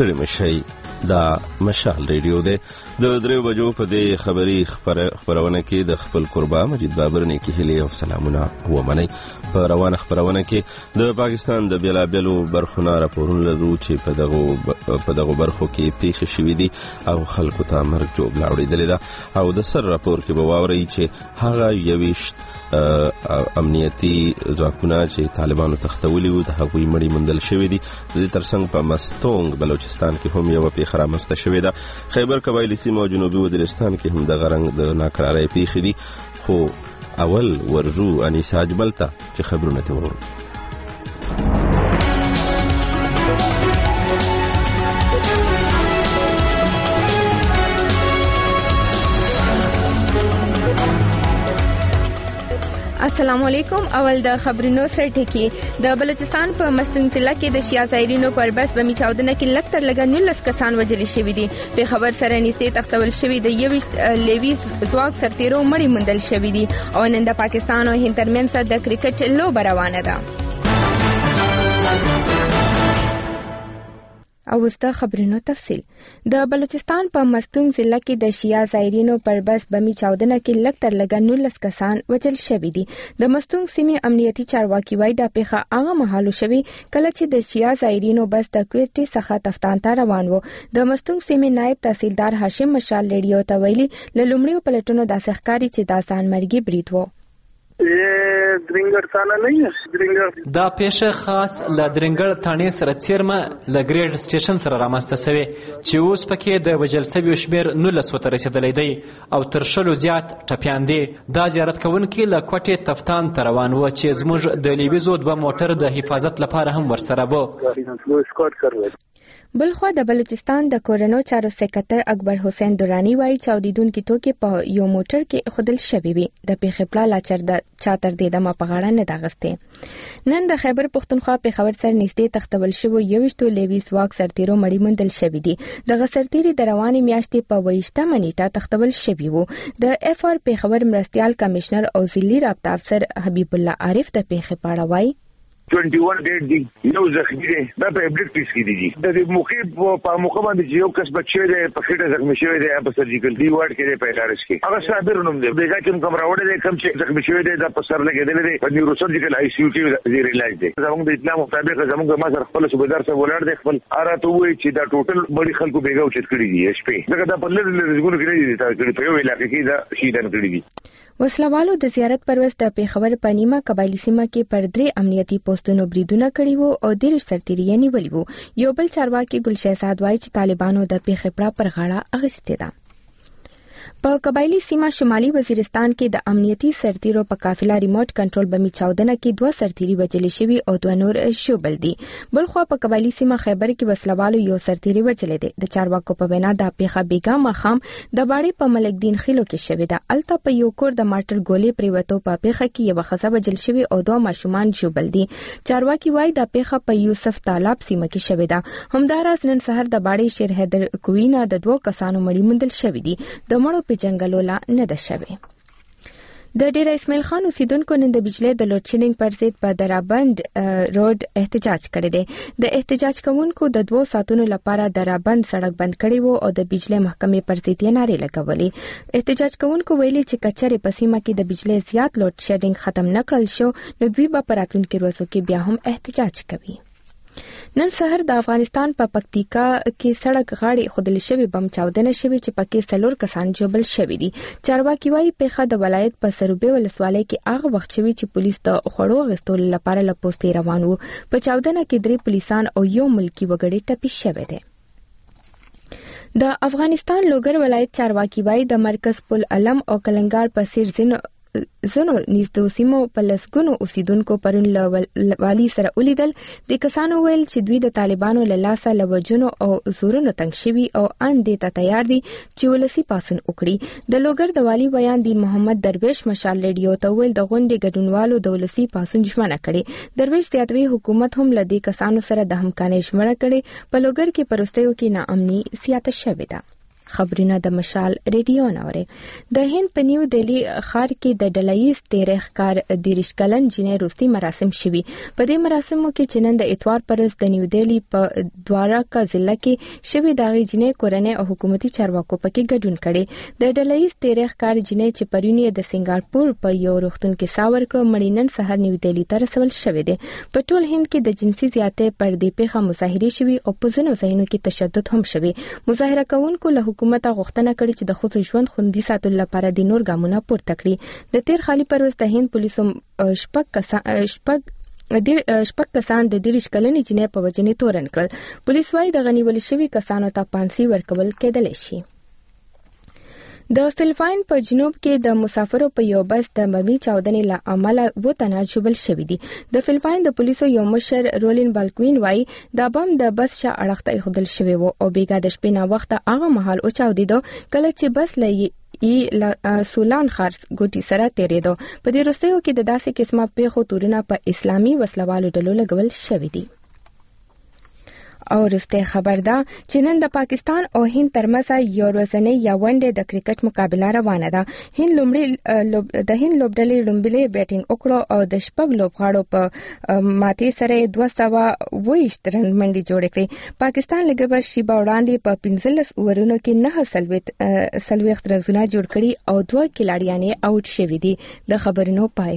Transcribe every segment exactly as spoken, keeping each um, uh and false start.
ستړي مشي. دا مشال ریډیو دی. د دریو بجو په دې خبري خبرونه کې د خپل قربا مجید بابر نیکی هیلې او سلامونه ومنئ. په روانه خبرونه کې د پاکستان د بیلابیلو برخو نه راپورونه لرو چې په دغو په دغو برخو کې پیښې شوې دي او خلکو ته مرګ جوړه اورېدلې ده. او د سر راپور کې به واورئ چې هغه یویشت امنیتي ځواکونه چې طالبانو تختولي وو د هغوی مړي موندل شوي دي. د دې ترڅنګ په مستونګ بلوچستان کې هم یوه پیښه رامنځته شوې ده. خیبر قبایلي سیمه او جنوبي وزیرستان کې هم دغه رنګ د ناکرارۍ پیښې دي. خو اول ورجو انیسا اجمل ته چې خبرونه ته وورو. السلام علیکم. اول د خبرونو سرټکی. د بلوچستان په مستونګ ضلع کې د شیا زایرینو پر بس بمی چاودنه کې لږ تر لږه نولس کسان وژل شوي دي. په خبر سره نږدې تختول شوي د یویشت لیویس ځواک سرتیرو مړي موندل شوي دي او نن د پاکستان او هند ترمنځ د کرکټ لوبه روانه ده. او وسته خبرونو تفصیل. د بلوچستان په مستونګ ضلع کې د شیا زایرینو پر بس بمی چاودنه کې لږ تر لږه نولس کسان وژل شوي دي. د مستونګ سیمې امنیتي چارواکي وایي دا پیښه هغه مهال شوې کله چې د شیا زایرینو بس د کوټې څخه تفتان ته روان و. د مستونګ سیمې نائب تحصیلدار هاشم مشال ریډیو ته ویلي له لومړیو پلټنو داسې ښکاري چې دا ځانمرګي برید و. درنګر ثانه نه درنګر دا پیښه خاص ل درنګر ثانې سره چیرمه ل ګریډ سټیشن سره رامنځته شوې چې اوس پکې د وجل سوي شمیر نولس وته رسیدلې دی او تر شلو زیات ټپیان دي. دا زیارت کوونکي له کوټې تفتان ته روان و چې زموږ د لیویزو دوه موټر د حفاظت لپاره هم ورسره وو. بلخوا د بلوچستان د کورونو چارو سکرټر اکبر حسین دورانی وایي چاودیدونکو توکي په یو موټر کې خودل شوي وي. د پیښې پلا لاچر د چاتر د دمه په غاړه نه داغسته. نن د خیبر پختونخوا په خبر سره نږدې تختول شوی یوشتو لیویس واک سرتیرو مړي موندل شوي دي. د غسرتيري د رواني میاشتې په ویشته منیټه تختول شوی وو. د اف آر په خبر مرستيال کمشنر او ضلعي رابطه افسر حبیب الله عارف د پیښې په اړه وایي اکیس ډیټ دی یو زخمی دی دا په ابډیټ پیس کې دی. د دې موقع په موقع باندې یو کس بچی دی په خېټه زخمی شوی دی په سرجیکل دی وارډ کې دی په لارښ کې هغه صابر نوم دی. دغه کوم کوم راوړل دی کوم چې زخمی شوی دی د په سر لګیدل دی په نیورو سرجیکل آی سی یو کې زیر علاج دی. زموږ د اطلاع مطابق زموږ ما سره خپل صوبیدار سره ولاړ دی خپل اراته وایي چې دا ټوټل بڑی خلکو بیګاو چت کړی دی اش په دغه د په لږ لږ ګونو کې دی تا کړی په یو علاقې کې دا شیدان کړی دی. وسلوالو د زیارت پروس د پیښور په نیمه قبایلی سیمه کې پر درې امنیتي پوسټونو بریدونه کړي وو او ډېر سرتیري یې نیولي وو. یو بل چارواکي ګل شهزاد وایي چې طالبانو د پیښې پړه پر غاړه اخیستې ده. په قبایلی سیمه شمالي وزیرستان کې د امنیتي سرتیرو په قافله ریموټ کنټرول بمی چاودنه کې دوه سرتیري وژل شوي او دوه نور شوبل دي. بلخوا په قبایلی سیمه خیبر کې وسلوالو یو سرتیري وژل دي. د چارواکو په وینا د پیښه بیګا مخام د باړې په ملک دین خیلو کې شوې ده. الته په یو کور د ماټر ګولې پریوتو په پیښه کې یو خزه وژل شوی او دوه ماشومان شوبل دي. چارواکي وایي د پیښه په یوسف طالب سیمه کې شوې ده. همداراز نن سحر د باړې شیر حیدر کوینا د دوه کسانو مړي موندل شوي دي. د مړو په جنگلولا نه ده شوی. د ډیره اسماعیل خان اوسیدونکو نن د بجلی د لوډ شیډینګ پر ضد په درابند روډ احتجاج کړی دی. د احتجاج کوونکو د دوه ساعتونو لپاره درابند سړک بند کړی وو او د بجلی محکمې پر ضد یې نارې لګولې. احتجاج کوونکو ویلي چې کچره په سیمه کې د بجلی زیات لوډ شیډینګ ختم نه کړل شو نو دوی به په راتلونکو ورځو کې بیا هم احتجاج کوي. نن سحر د افغانستان په پکتیکا کې سړک غاړې خودل شوی بم چاودنه شوی چې پکې څلور کسان جوړل شوی دي. چارواکي وايي پیښه د ولایت په سروبي ولسوالۍ کې هغه وخت شوی چې پولیس د خوړو غستول لپاره له پوسټې روان وو. په چاودنه کې درې پولیسان او یو ملکی وګړی ټپي شوی دی. د افغانستان لوګر ولایت چارواکي وايي د مرکز پل علم او کلنګار په سیر زینو زنو نږدې سیمو په لسګونو اوسیدونکو پرون له والي سره ولیدل. د کسانو ویل چې دوی د طالبانو له لاسه له وجونو او زورونو تنګ شوي او ان دې ته تیار دي چې ولسي پاڅون وکړي. د لوګر د والي بیان دین محمد درویش مشال ریډیو ته ویل د غونډې ګډونوالو د ولسي پاڅون ژمنه کړې. درویش زیاتوي حکومت هم له دې کسانو سره د همکارۍ ژمنه کړې. په لوګر کې پرستیو کې ناامني زیاته شوې ده. خبرونه د مشال ریډیو نوري. د هند په نیو دهلی ښار کې د ډلهیز تیرخ کار دیرش کلن جنې روستي مراسم شوي. په دې مراسمو کې چې نن د اتوار پرز د نیو دهلی په دوارکا ضلع کې شوي داغي جنې کورنۍ او حکومتي چارواکو پکې ګډون کړي. د ډلهیز تیرخ کار جنې چې پرونی د سنگاپور په یو روغتون کې ساور کړو مړینن سحر نیو دهلی ته رسول شوې ده. په ټول هند کې د جنسي زیاتې پر دې پیښه مظاهرې شوي او په ځینو ځایونو کې تشدد هم شوي. مظاهره کوونکو له حکومت غوښتنه کړې چې د ښځو ژوند خوندي ساتلو لپاره د نور ګامونه پورته کړي. د تیر خالي پروز د هند پولیسو شپږ کسان شپږ د شپږ کسان د دیرش کلنې جنې په وجنې تورن کړل. پولیس وايي د غنیول شوي کسانو ته پانسي ورکول کېدلی شي. د فلپاین په جنوب کې د مسافرو په یو بس د بمي چاودنې له امله و تنه ژوبل شوي دي. د فلپاین د پولیسو یو مشر رولین بالکوین وايي دا بم د بس شا اړخ ته ایښودل شوی و او بیګا د شپې نه وخت هغه مهال او چاودیدو کله چې بس لې ای سولان خارس ګوټي سره تیریدو. په دې وروستیو کې د داسې قسمه پیښو تورونه په اسلامي وسلوالو ډلو لګول شوي دي. او رسته خبر ده چې نن د پاکستان او هند ترمنځ یو ورځنی یا ونډه د کرکټ مقابله روانه ده. هند لومړی د هند لوبډلې لومړی بیټینګ وکړو او د شپږ لوبغاړو په ماتې سره دوه سوه اوویشت رن منډې جوړې کړې. پاکستان لږه شیبه وړاندې په پنځلس اوورونو کې نه څلوېښت رنونه جوړ کړي او دوه کلاړیان یې آوټ شوي دي. د خبرونو پای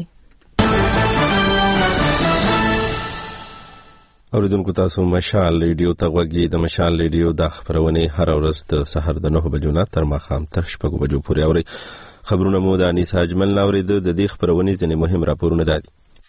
اوریدونکو تاسو مشال ریډیو ته غوږی. د مشال ریډیو د خبرونه هر ورځ د سحر د نهه بجو نه تر ماښام تر شپږ بجو پورې اوري. خبرونه مو د انیس اجمل ناورید. د دې خبرونه ځینې مهم راپورونه دي.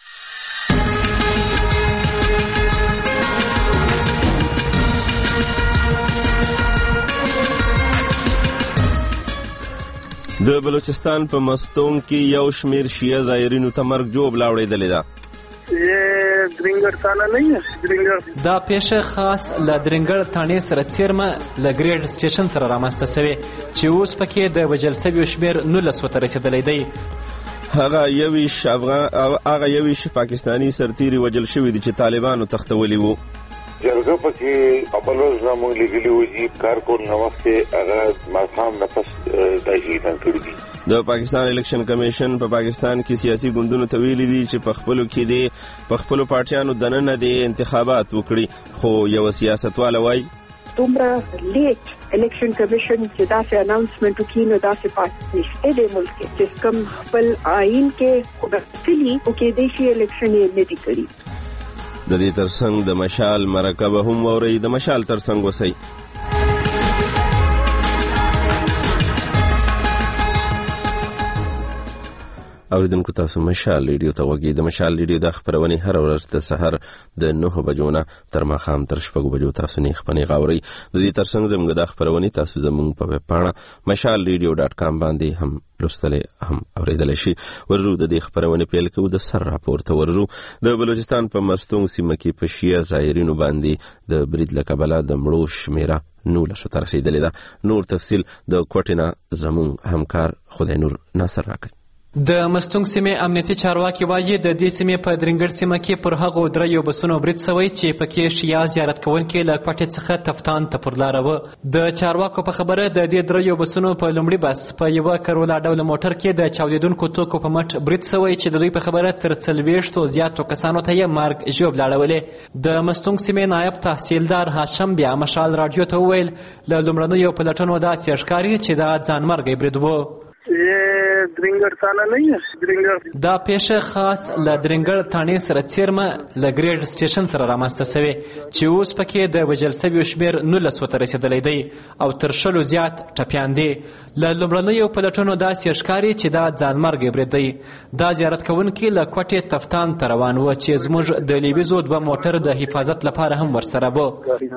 د بلوچستان په مستونګ کې یو شمیر شیعه زایرینو ته مرګ جوړ لاوړېدلې ده. یہ درنګر تانه نه ہے درنګر دا پیښه خاص ل درنګر تانه سره چیرمه ل ګریډ سټیشن سره رامسته شوی چې اوس پکې د وجل سوي شمیر نولس وته رسیدلې دی. هغه یویش افغان هغه یویش پاکستانی سرتیری وجل شوی دي چې طالبانو تختولي وو. جرګه پکې خپل روز نامو لګلی و چې کارکون نو وخت هغه ماقام نفس تجهیزان کړی دي. د پاکستان الیکشن کمیشن په پا پاکستان کې سیاسي ګوندونو ته ویلي دي چې په خپلو کې دي په خپلو پارټیانو دننه دي انتخابات وکړي. خو یو سیاستوال وایي دومره لیټ الیکشن کمیشن چې داسې اناونسمنت وکړي نو داسې پارټي نشته د ملک کې چې کوم خپل آئین کې خودکلی او کې د شي الیکشن یې نه دي کړی. د دې ترڅنګ د مشال مرکه هم اوري. د مشال ترڅنګ وسی اوریدونکو تاسو مشال ریډیو ته وګورئ. د مشال ریډیو د خبرونه هر ورځ د سحر د نهه بجو نه تر ماښام تر شپږ بجو تاسو نه خبرونه غاوري. د دې ترڅنګ زموږ د خبرونه تاسو زموږ په ویب پاڼه مشال ریډیو ډاټ کام باندې هم لوستلې هم اوریدل شي. ورو د دې خبرونه پیل کوو. د سر راپورته ورو د بلوچستان په مستونګ سیمه کې په شیعه زایرینو باندې د برید له کبله د مړو شمیره نولس ته رسیدلې ده. نور تفصیل د کوټینا زموږ همکار خدای نور ناصر راکړي. د مستونګ سیمې امنیتي چارواکي وایي د دې سیمې په درنګړ سیمه کې پر هغو دریو بسونو برید شوی چې پکې شیعه زیارت کوونکي له کوټې څخه تفتان ته پر لاره وه. د چارواکو په خبره د دې دریو بسونو په لومړي بس په یوه کرولا ډوله موټر کې د چاودېدونکو توکو په مټ برید شوی چې د دوی په خبره تر څلوېښتو زیاتو کسانو ته یې مرګ ژوبل اړولې. د مستونګ سیمې نایب تحصیلدار هاشم بیا مشال راډیو ته وویل له لومړنیو پلټنو داسې ښکاري چې دا ځانمرګی برید و. درنګر تانه نه ہے درنګر دا پیښه خاص ل درنګر تانه سره چیرمه ل ګریډ سټیشن سره رامسته شوی چې اوس پکې د وجل سوي شمیر نولس وته رسیدلې دی او تر شلو زیات ټپیان دي. له لومړنیو پلټنو داسې ښکاري چې دا ځانمرګی برید دی. دا زیارت کوونکي له کوټې تفتان ته روان وو چې زموږ د لیویزو دوه موټر د حفاظت لپاره هم ورسره وو.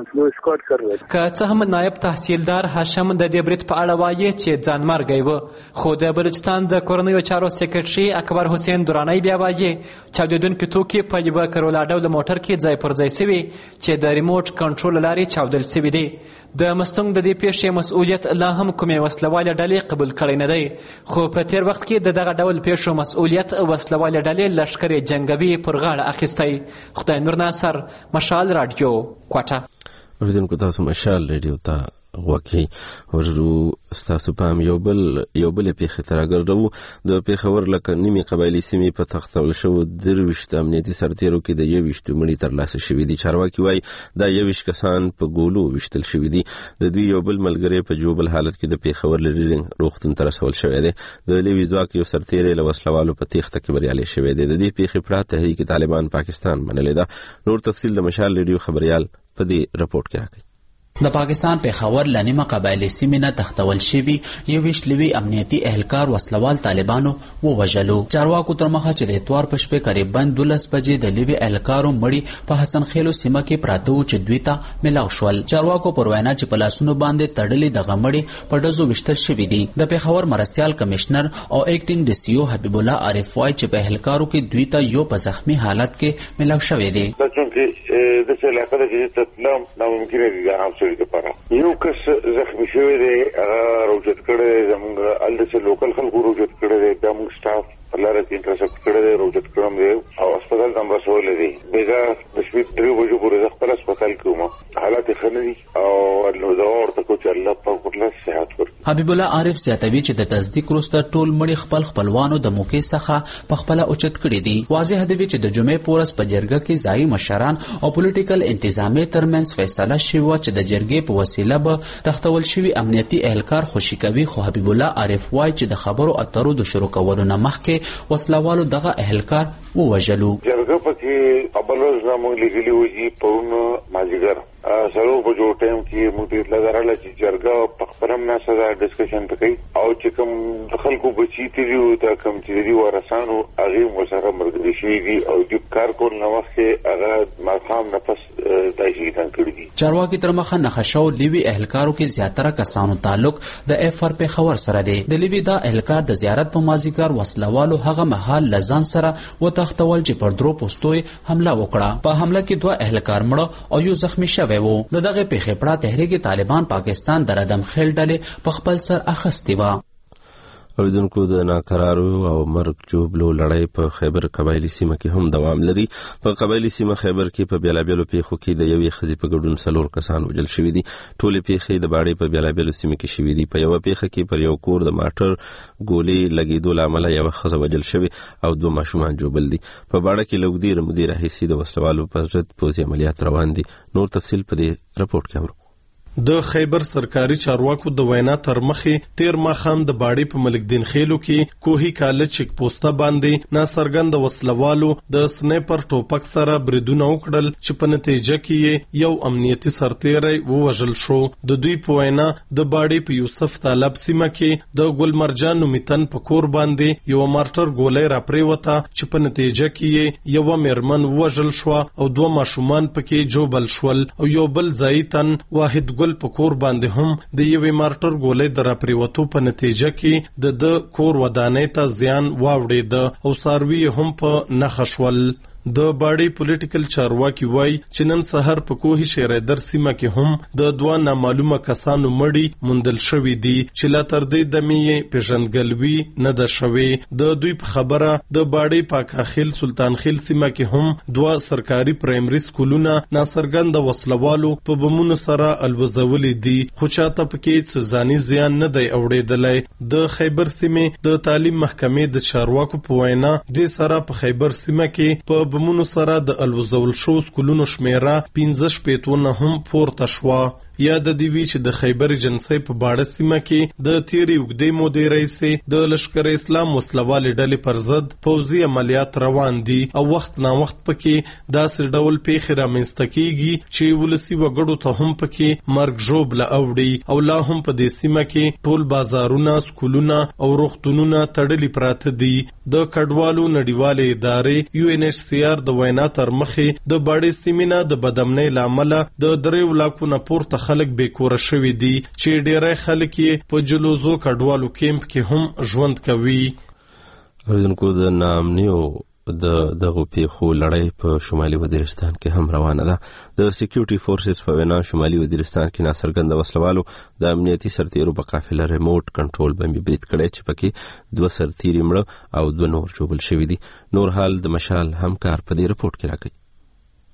که څه هم نایب تحصیلدار هاشم د دې برید په اړه وایي چې ځانمرګی و، خو د بلوچستان د کورنیو چارو سیکرټري اکبر حسین درانی بیا وایي چاودېدونکي توکي په یوه کرولا ډوله موټر کې ځای پر ځای سوي چې د ریموټ کنټرول له لارې چاودل سوي دي. د مستونګ د دې پیښې مسؤلیت لا هم کومې وسلوالې ډلې قبول کړی نه دی، خو په تیر وخت کې د دغه ډول پیښو مسؤلیت وسلوالې ډلې لښکر جنګوي پر غاړه اخیستی. خدای نور ناصر، مشال راډیو، کوټه. اوریدونکو تاسو مشال ریډیو ته وکي ورو ستاسو پام یو بل یو بل پیښه ترګردو د پیښور لکه نیمه قبایلی سیمې په تختول شو درويشت امنیتي سرتیرو کې د یويشت مړي تر لاسه شوې دي. چارواکي وایي دا یويشت کسان په ګولو وشتل شوې دي. د دوی یو بل ملګری په جوبل حالت کې د پیښور لري روغتون تر رسول شوې ده. د لیوي ځواک یو سرتیر له وسلوالو په تخته کې بریالي شوې ده. د دې پیښې پر تحریک طالبان پاکستان منلې ده. نور تفصیل د مشال ریډیو خبريال په دې رپورت کې راکړي. د پاکستان پیښور لنیمه قبایلی سیمې نه تختول شوي یویشت لوی امنیتي اهلکار وسلوال طالبانو ووژلو. چارواکو تر مخه چې د اتوار په شپې قریبا دولس بجې د لوی اهلکارو مړي په حسن خیلو سیمه کې پراته وو چې دوی ته ملاو شول. چارواکو پر وینا چې په لاسونو باندې تړلې دغه مړي په ډزو وشتل شوي دي. د پیښور مرستیال کمشنر او اکټینګ ډي سی او حبیب الله عارف وایي چې په اهلکارو کې دوی ته یو په زخمی حالت کې ملاو شوی دی. د څه علاقه د چې تطلم ناممکن دي دا هم څه لپاره یو کس زخمی شوی دی روجت کړي زموږ الته لوکل خلکو روجت کړي دی د موږ سټاف لاره کې انټرسپټ کړي دی روجت کړم دی او هسپتال ته رسول دي. بیګا د شپې درې بجو پورې خپل هسپتال کې وم حالت ښه دي او نو دا ورته کو چې الله په خپل صحت ورکړي. حبیب الله عارف زیاتوي چې د تصدیق وروسته ټول مړي خپل خپلوانو د موقع څخه په خپل اوچت کړي دي. واضح دی چې د جمعې پورس په جرګه کې ځای مشران او پولیټیکل انتظامیه ترمنځ فیصله شوه چې د جرګې په وسیله به تختول شوي امنیتي اهلکار خوشي کوي. خو حبیب الله عارف وایي چې د خبرو اترو د شروع کولو نه مخکې وسلوالو دغه اهلکار ووژلو. جرګه پکې اول ورځ نامو لګلی وږي پرون ماجګر سلو په جو ټایم کې موږ لګراله چې جرګه په خبرم نه سره ډسکشن پکې او چې کوم خلکو بچی تیریو دا کوم چې دی ورسانو هغه مسره مرګ شي دي او د کار کول نو وخت هغه مخام نه پس دایي تان کړی دي. چارواکي تر مخه نخښو لیوي اهلکارو کې زیاتره کسانو تعلق د اف ار پیښور سره دی. د لیوي دا اهلکار د زیارت په مازیګر وسلوالو هغه مهال لزان سره وتختول چې پر درو پوسټوي حمله وکړه. په حمله کې دوه اهلکار مړه او یو زخمی شوی و. د دغه پیښې پړه تحریک طالبان پاکستان د ردم خیل ډلې په خپل سر اخیستې وه. اوریدونکو د ناکرارو او مرګ جوړلو لړۍ په خیبر قبایلی سیمه کې هم دوام لري. په قبایلی سیمه خیبر کې په بیلابیلو پیښو کې د یوې ښځې په ګډون څلور کسان وژل شوي دي. ټولې پیښې د باړې په بیلابیلو سیمه کې شوي دي. په یوه پیښه کې پر یو کور د ماټر ګولې لګېدو له امله یوه ښځه وژل شوې او دوه ماشومان ژوبل دي. په باړه کې له اوږدې مودې راهیسې د وسلوالو پر ضد پوځي عملیات روان دي. نور تفصیل په دې رپورټ کې اورو. د خیبر سرکاري چارواکو د وینا تر مخې تیر ماښام د باړې په ملکدین خیلو کې کوهی کاله چک پوسټه باندې ناڅرګند وسلوالو د سنایپر ټوپک سره بریدونه وکړل چې په نتیجه کې یو امنیتي سرتیری ووژل شو. د دوی په وینا د باړې په یوسف طالب سیمه کې د ګلمرجان نومیتن په کور باندې یو مارټر ګولۍ راپریوته چې په نتیجه کې یو میرمن ووژل شو او دوه ماشومان پکې جوبل شول او یو بل ځای تن واحد ګل په کور باندې هم د یوې مارټر ګولۍ د راپریوتو په نتیجه کې د د کور ودانۍ ته زیان واوړېده او څاروي هم په نښه شول. د باړې پولیټیکل چارواکي وای چې نن سحر په کوهي شیریدر سیمه کې هم د دوه نامعلومه کسانو مړي موندل شوي دي چې لا تر دې دمې پیژندګلوي نه ده شوې. د دوی په خبره د باړې پاکاخیل سلطان خیل سیمه کې هم دوه سرکاري پرایمري سکولونه ناڅرګند وسلوالو په بمونو سره الوزولې دي خو چاته پکې څه ځاني زیان نه دی اوړېدلی. د خیبر سیمې د تعلیم محکمې د چارواکو په وینا د سره په خیبر سیمه کې په بمونو سره د الوزول شو سکولونو شمیره پنځه شپېتونه هم پورته شوه. یاد دی وی چې د خیبر جنسي په باړه سیمه کې د تیری وګدې مودې رئیس د لشکر اسلام وسلوال ډلې پر ضد پوځي عملیات روان دي او وخت نا وخت پکې داسې ډول پیښې رامنځته کیږي چې ولسی وګړو ته هم پکې مرګ ژوبله اوړي او لا هم په دې سیمه کې ټول بازارونه سکولونه او روغتونونه تړلي پراته دي. د کډوالو نړیوالې ادارې یو ان ایچ سی آر د وینا تر مخې د باړې سیمې نه د بدامنۍ له امله د درې ولاکو نه پورته خلک بې کوره شوي دي چې ډیری خلک یې په جلوزو کډوالو کیمپ کې هم ژوند کوي. اوریدونکو د ناامنیو د دغه پیښو لړۍ په شمالي وزیرستان کې هم روانه ده. د سکیورټي فورسز په وینا شمالي وزیرستان کې ناڅرګند وسلوالو د امنیتي سرتیرو په قافله ریموټ کنټرول باندې برید کړی چې پکې دوه سرتیري مړه او دوه نور ژوبل شوي دي. نور حال د مشال همکار په دې رپورټ کې راکړي.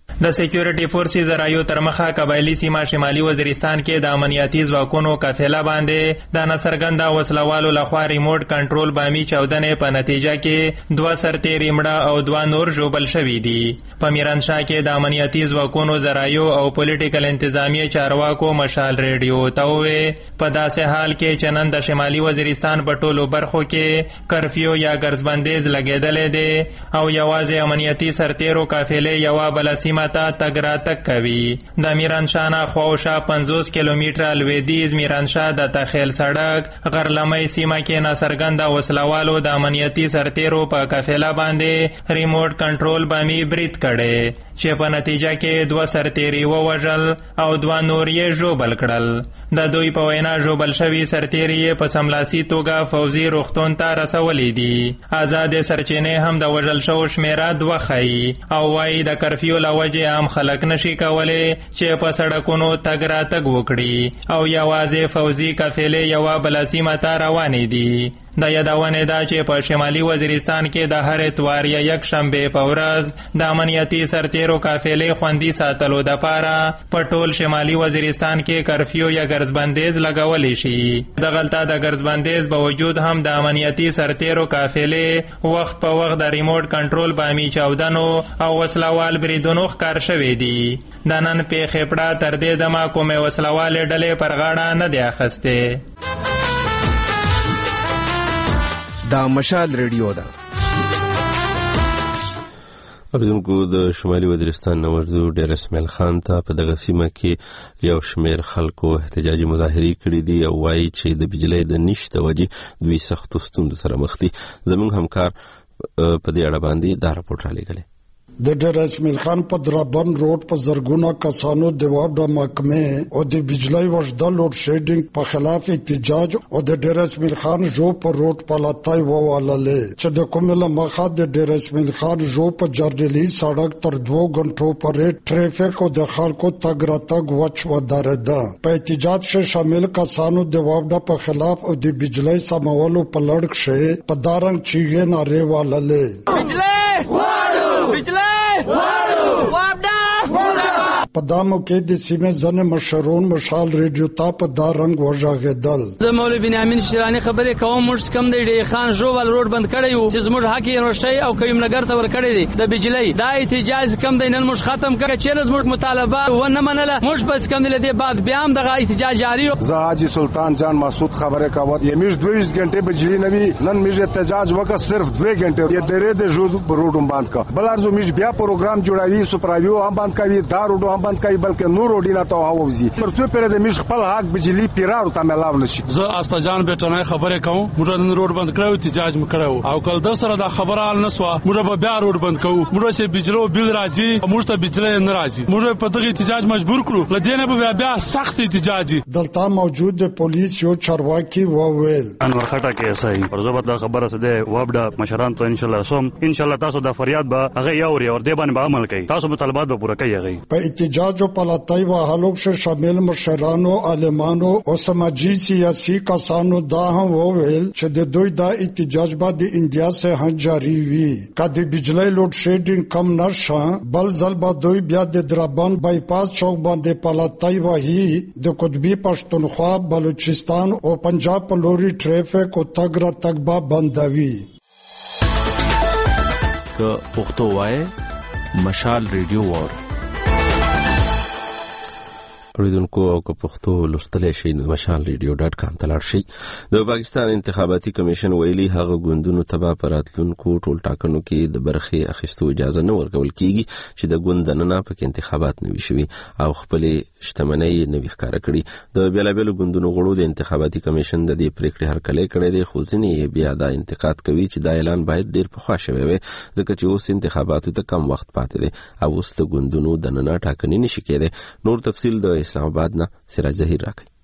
د سکیورټي فورسز رایو تر مخه قبایلی سیمه شمالي وزیرستان کې د امنیتي ځواکونو قافله باندې د ناڅرګنده وسلوالو لخوا ریموټ کنټرول بامي چاودنې په نتیجه کې دوه سرتیري مړه او دوه نور ژوبل شوي دي. په میرانشاه کې د امنیتي ځواکونو ذرایو او پولیټیکل انتظامیه چارواکو مشال ریډیو ته وویل په داسې حال کې چې نن د شمالي وزیرستان په ټولو برخو کې کرفیو یا ګرځبندیز لګېدلی دی او یوازې امنیتي سرتیرو قافلې یوه بله سیمه ته تګ راتګ کوي. د میرانشاه نه خواوشا پنځوس کیلومتره لویدیځ میرانشاه د تخیل سړک غرلمۍ سیمه کې ناڅرګنده وسلوالو د امنیتي سرتیرو په قافله باندې ریموټ کنټرول بامي برید کړی چې په نتیجه کې دوه سرتیري ووژل او دوه نور یې ژوبل کړل. د دوی په وینا ژوبل شوي سرتیري یې په سملاسي توګه فوزي روغتون ته رسولي دي. آزادې سرچینې هم د وژل شوو شمیره دوه ښیي او وایي د کرفیو له وجې عام خلک نشي کولی چې په سړکونو تګ راتګ وکړي او یوازې فوزي قافلې یوه بله سیمه ته روانې دي. د یادونې ده چې په شمالي وزیرستان کې د هر اتوار یا یک شنبې په ورځ د امنیتي سرتیرو قافلې خوندي ساتلو دپاره په ټول شمالي وزیرستان کې کرفیو یا ګرځبندیز لګولی شي. دغلته د ګرځبندیز باوجود هم د امنیتي سرتیرو قافلې وخت په وخت د ریموټ کنټرول بامي چاودنو او وسلوال بریدونو ښکار شوي دي. د نن پیښې پړه تر دې دمه کومې وسلوالې ډلې پر غاړه نه دی اخیستې. دا مشال ریډیو ده. اوریدونکو د شمالي وزیرستان نه ورځو ډیر اسماعیل خان ته په دغه سیمه کې یو شمیر خلکو احتجاجي مظاهرې کړي دي او وایي چې د بجلی د نشته وجې دوی سختو ستونزو سره مخ دي. زموږ همکار په دې اړه باندې دا راپورټ رالیږلی. د ډیر اسماعیل خان په درابن روډ په زرګونه کسانو د واوډا محکمې او د بجلی وژده لوډ شیډینګ په خلاف احتجاج او د ډیر اسماعیل خان جو په روډ په لاتای وواللې چې د کومې له مخه د ډیر اسماعیل خان جو په جرډلي سړک تر دوو غنټو پورې ټریفیک او د خلکو تګ راتګ وچ ودرېده. په احتجاج کې شامل کسانو د واوډا په خلاف او د بجلی سمولو په لړ کې په دارنګ چیغې نارې واللې. بجلی واړو بجلی واړو واوډا په دامو کې د سیمې ځنې مشرون مشال ریډیو ته په دا رنګ وژغېدل. زه مولوي بنیامین شیراني خبرې کوم. موږ کم دی ډی خان ژوبل روډ بند کړی وو چې زموږ حق یې روشتۍ او کویم نګر ته ورکړی دی د بجلی. دا احتجاج کم دی نن موږ ختم کړ چې زموږ مطالبه ونه منله. موږ بس کم دی له دې بعد بیا هم دغه احتجاج جاری و. زه حاجی سلطان جان مسعود خبرې کوم. یمیش دویش غنټه بجلی نه وی نن میږ احتجاج وکړ صرف دوه غنټه. یې درې د ژوند روډ بند کا بل ارزو میږ بیا پروګرام جوړاوي سپراویو هم بند کوي دا روډ هم بند کوي بلکې نور روډی نه ته هاوځي پرته پر د میږ خپل حق بجلی پیراو ته ملاو نشي. زه استاجان بیٹنای خبرې کوم. موږ نن روډ بند کړو احتجاج مکړو او کله د سره د خبره حل نسو موږ بیا روډ بند کوو. موږ چې بجلو بل راځي موږ ته بجلی نه راځي. موږ په دغه احتجاج مجبور کړو لدې نه بیا بیا سخت احتجاج. دلته موجود د پولیس یو چارواکي وویل انور خټه کې صحیح پر ضبط د خبره سده وابډه مشران ته ان شاء الله سوم ان شاء الله تاسو د فریاد به هغه یوري او دې باندې به عمل کوي. تاسو مطالبات به پوره کوي. هغه په احتجاج او پلاتای وهلو کې شامل مشرانو عالمانو او سماجی سیاسي کسانو دا هم وویل چې د دوی دا احتجاج به د انډیا څخه جاری وي. کله بجلی لوډ شیډینګ کم نشه بل ځل به دوی بیا د درابن بایپاس چوک باندې پلاتای وهي د قطبی پښتونخوا بلوچستان او پنجاب په لوري ټریفیک او تګ راتګ به بندوي. که پښتو وای مشال ریډیو وور اوریدونکو او که پښتو لوستلی شئ نو مشال ریډیو ډاټ کام ته لاړ شئ. د پاکستان انتخاباتي کمیشن ویلي هغه ګوندونو ته به په راتلونکو ټول ټاکنو کې د برخې اخیستو اجازه نه ورکول کیږي چې د ګوند دننه پکې انتخابات نه وي شوي او خپلې شتمنۍ نه وي ښکاره کړي. د بېلابېلو ګوندونو غړو د انتخاباتي کمیشن د دې پریکړې هرکلی کړی دی خو ځینې بیا دا انتقاد کوي چې دا اعلان باید ډېر پخوا شوی وی ځکه چې اوس انتخاباتو ته کم وخت پاتې دی او اوس د ګوندونو دننه ټاکنې نشي کېدی. نور تفصیل د اسلام آباد نه سراج ظهیر راکړي.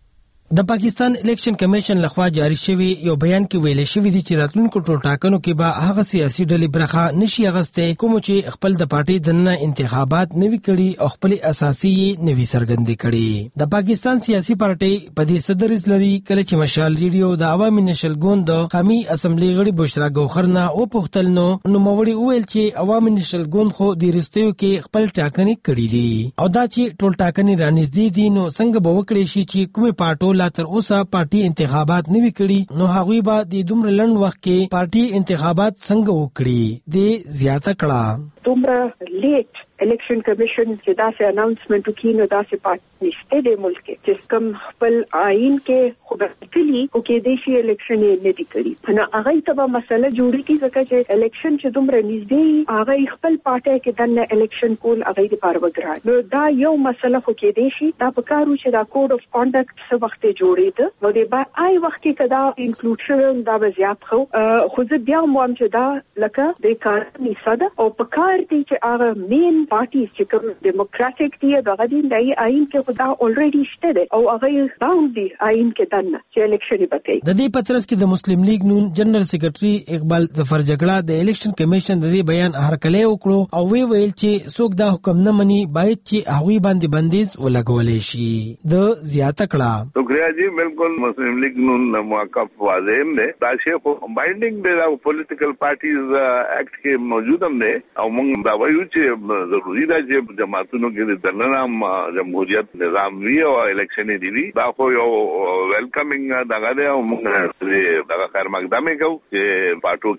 د پاکستان الیکشن کمیشن لخوا جاری شوی یو بیان کې ویل شوی دی چې راتلونکو ټولټاکنو کې به هغه سیاسي ډلې برخه نشي اغسته کوم چې خپل د پارټي دننه انتخابات نوي کړي او خپل اساسي نوي سرګندې کړي. د پاکستان سیاسي پارټي په دې صدر لري کله چې مشال ریډیو د عوامي نشل ګوند د قومي اسمبلی غړي بشرا ګوخرنا او پختل نو نو موري ویل چې عوامي نشل ګوند خو د رستیو کې خپل ټاکنې کړي دي او دا چې ټولټاکنې رانږدې دي نو څنګه به وکړي شي چې کومه پارټو لا تر اوسه پارټي انتخابات نه وکړي نو هغوی به د دومره لنډ وخت کې پارټي انتخابات څنګه وکړي د زیاته کړه. دومره لیټ الیکشن کمیشن چې داسې اناونسمنت وکړي نو داسې پارټي نشته د ملک چې کوم خپل آئین کې خو کلی او کې دیشي الیکشن یې نه دي کړی نو هغه ته به مسله جوړی کی ځکه چې الیکشن چې دومره نږدې هغه خپل پارټي کې دنه الیکشن کول هغه د پروګرام نو دا یو مسله خو کې دیشي دا په کارو چې دا کوډ اف کانډکټ څه وخت جوړېده نو د با آی وخت کې کدا انکلود شوی دا به زیات خو خو زه بیا موم چې دا لکه د کار نساده او په کار دي چې هغه مین پارټي چې کوم ډیموکراټک دی دغه دین د آئین کې خدا الریډي شته او هغه باوند دی آئین کې دنه چې الیکشن وکړي. د دې پترس کې د مسلم لیگ نون جنرال سیکریټري اقبال ظفر جګړه د الیکشن کمیشن د دې بیان هرکلی وکړو او وی ویل چې څوک دا حکم نه مني باید چې هغوی باندې بندیز ولګولې شي. د زیاته کړه شکریہ جی بالکل مسلم لیگ نون موقف واضح نه دا شی خو بایندینګ دی پولیټیکل پارټیز ایکټ کې موجود هم نه او موږ دا وایو چې ضروري ده چې جماعتونو کې د دننه جمهوریت نظام وی او الیکشن دی وی دا خو یو ویلکمینګ دغه دی او موږ دغه خیر مقدمه کوو چې پارټو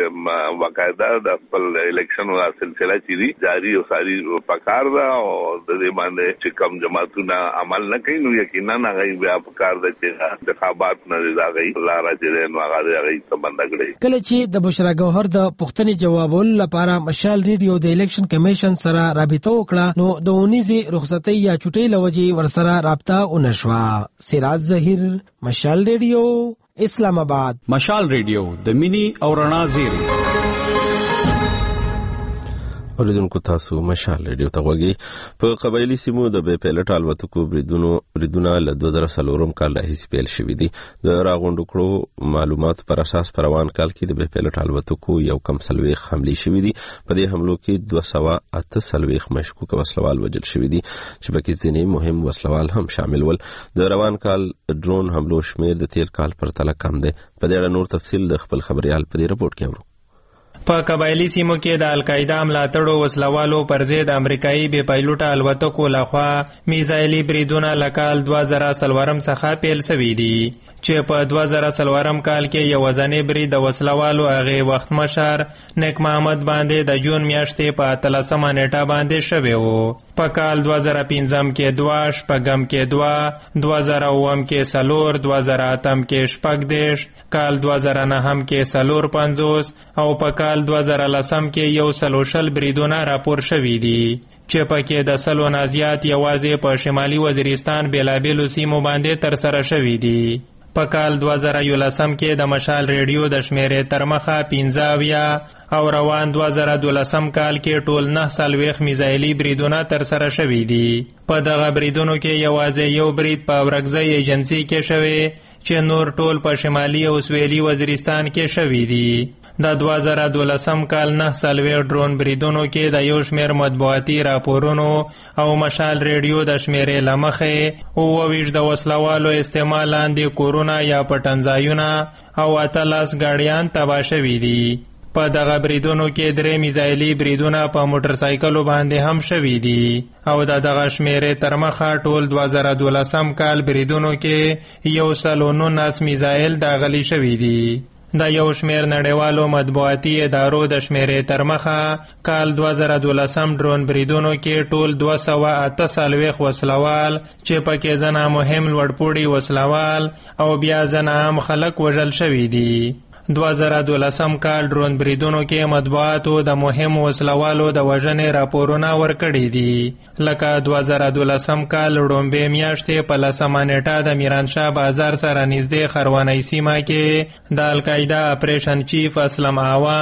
کې باقاعده د خپل الیکشن او سلسله چې جاری او ساری پکار ده او د دې باندې چې کوم جماعتونه عمل نه کوي نو یقینا هغه بیا پکار ده چې انتخابات نه راځي لاره چې نو هغه هغه څه بند کړي. کله چې د بشرا ګوهر د پښتني جوابولو لپاره مشال ریډیو د الیکشن کمیشن سره رابطه وکړه نو د اونیزې رخصتۍ یا چټۍ لوجې ورسره رابطه ونشوه. سراج ظهیر مشال ریډیو اسلام آباد. مشال ریډیو د مینی او رڼا زیری اوریدونکو تاسو مشال ریډیو ته وګورئ. په قبایلی سیمو د بې پیلټ الوتکو بریدونو بریدونه له دوه زره څلورم کال راهیسې پیل شوي دي. د راغونډو کړو معلومات پر اساس په روان کال کې د بې پیلټ الوتکو یو کم څلوېښت حملې شوي دي. په دې حملو کې دوه سوه اته څلوېښت مشکوک وسلوال وژل شوي دي چې پکې ځینې مهم وسلوال هم شامل ول. د روان کال ډرون حملو شمیر د تیر کال پرتله کم دی. په دې اړه نور تفصیل د خپل خبريال په دې رپورټ کې اورو. په قبایلی سیمو کې د القاعده ملاتړو وسلوالو پر ضد امریکایي بې پایلوټه الوتکو لخوا میزایلي بریدونه لکال دوه زره څلورم څخه پیل شوي دي چې په دوه زره څلورم کال کې یو ځاني برید د وسلوالو هغه وخت مشر نیک محمد باندې د جون میاشتې په اتلسمه نیټه باندې شوی وو. په کال دوه زره پنځم کې دوه شپږم کې دوه دوه زره اووم کې څلور دوه زره اتم کې شپږ دېرش کال دوه زره نهم کې څلور پنځوس او په کال دوه زره لسم کې یو سلو شل بریدونه راپور شوي دي چې پکې د سلو نه زیات یوازې په شمالي وزیرستان بېلابېلو سیمو باندې ترسره شوي دي. په کال دوه زره یولسم کې د مشال ریډیو د شمیرې تر مخه پنځه اویا او روان دوه زره دولسم کال کې ټول نه څلوېښت میزایلي بریدونه ترسره شوي دي. په دغه بریدونو کې یوازې یو برید په ورکزی ایجنسي کې شوی چې نور ټول په شمالي او سویلي وزیرستان کې شوي دي. د دوه زره دولسم کال نه څلوېښت ډرون بریدونو کې د یو شمېر مطبوعاتي راپورونو او مشال ریډیو د شمېرې له مخې اووه ویشت د وسلوالو استعمال لاندې کورونه یا پټنځایونه او اتلس ګاډیان تباه شوي دي. په دغه بریدونو کې درې میزایلي بریدونه په موټرسایکلو باندې هم شوي دي او د دغه شمېرې تر مخه ټول دوه زره دولسم کال بریدونو کې یو سل او نولس میزایل داغلي شوي دي. د یو شمېر نړیوالو مطبوعاتي ادارو د شمېرې تر مخه کال دوه زره دولسم ډرون بریدونو کې ټول دوه سوه اته څلوېښت وسلوال چې پکې ځنه مهم لوړپوړي وسلوال او بیا ځنه عام خلک وژل شوي دي. دوه زره دولسم کال ډرون بریدونو کې مطبوعاتو د مهمو وسلوالو د وژنې راپورونه ورکړي دي لکه دوه زره دولسم کال لومړۍ میاشتې په لسمه نیټه د میرانشاه بازار سره نږدې خروانۍ سیمه کې د القاعده اپریشن چیف اسلم آوان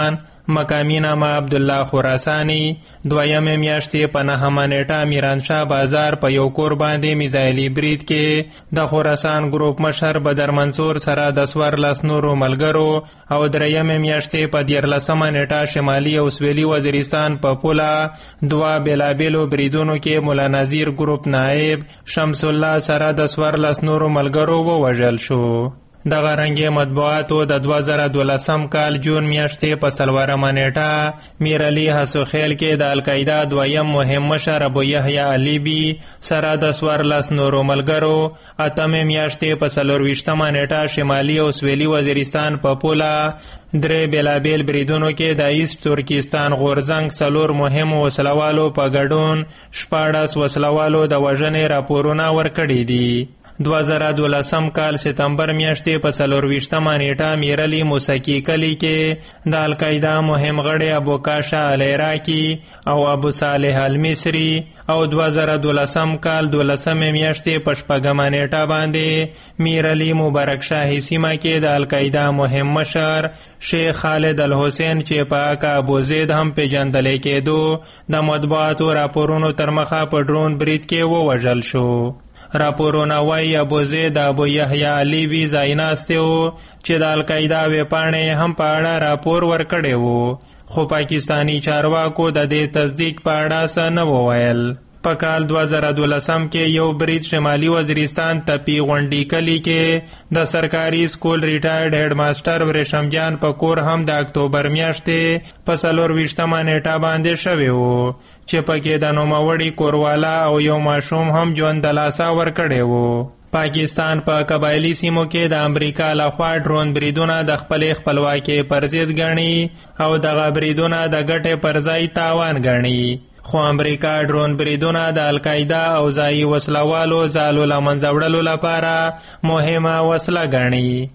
مقامی نامه عبدالله خراسانی دویمې میاشتې په نهمه نیټه میرانشاه بازار په یو کور باندې میزایلي برید کې د خراسان ګروپ مشر بدر منصور سره د څوارلس نورو ملګرو او درېیمې میاشتې په دیارلسمه نیټه شمالي او سویلي وزیرستان په پوله دوه بېلابېلو بریدونو کې مولا نذیر ګروپ نائب شمس الله سره د څوارلس نورو ملګرو ووژل شو. دغه رنګې مطبوعاتو د دوه زره دولسم کال جون میاشتې په څلورمه نیټه میر علي حسوخیل کې د القاعده دویم مهم مشر ابو یحیی علیبي سره د څوارلس نورو ملګرو اتمې میاشتې په څلورویشتمه نیټه شمالي او سویلي وزیرستان په پوله درې بېلابېل بریدونو کې د ایست ترکستان غورزنګ څلور مهمو وسلوالو په ګډون شپاړس وسلوالو د وژنې راپورونه ورکړي دي. دوه زره دولسم کال ستمبر میاشتې په څلورویشتمه نیټه میر علي موسکی کلي کې د القاعده مهم غړي ابو کاشا العراقي او ابو صالح المصري او دوه زره دولسم کال دولسمې میاشتې په شپږمه نیټه باندې میر علي مبارک شاهي سیمه کې د القاعده مهم مشر شیخ خالد الحسین چې په اکا ابو زید هم پیژندلی کېدو د مطبوعاتو راپورونو تر مخه په ډرون برید کې ووژل شو. راپورونه وایي ابو زید ابو یحیی علیبي ځای ناستی و چې د القاعده ویبپاڼې هم په اړه راپور ورکړی و، خو پاکستانی چارواکو د دې تصدیق په اړه څه نه وویل. په کال دوه زره دولسم کې یو برید شمالي وزیرستان تپی غونډي کلي کې د سرکاري سکول ریټایرډ هډ ماسټر ورشم جان په کور هم د اکتوبر میاشتې په څلورویشتمه نیټه باندې شوی و چې پکې د نوموړي کوروالا او یو ماشوم هم ژوند د لاسه ورکړی و. پاکستان په پا قبایلی سیمو کې د امریکا لخوا ډرون بریدونه د خپلې خپلواکۍ پر ضد ګڼي او دغه بریدونه د ګټې پر ځای تاوان ګڼي، خو امریکا ډرون بریدونه د القاعده او ځایي وسلوالو ځالو له منځه وړلو لپاره مهمه وسله ګڼي.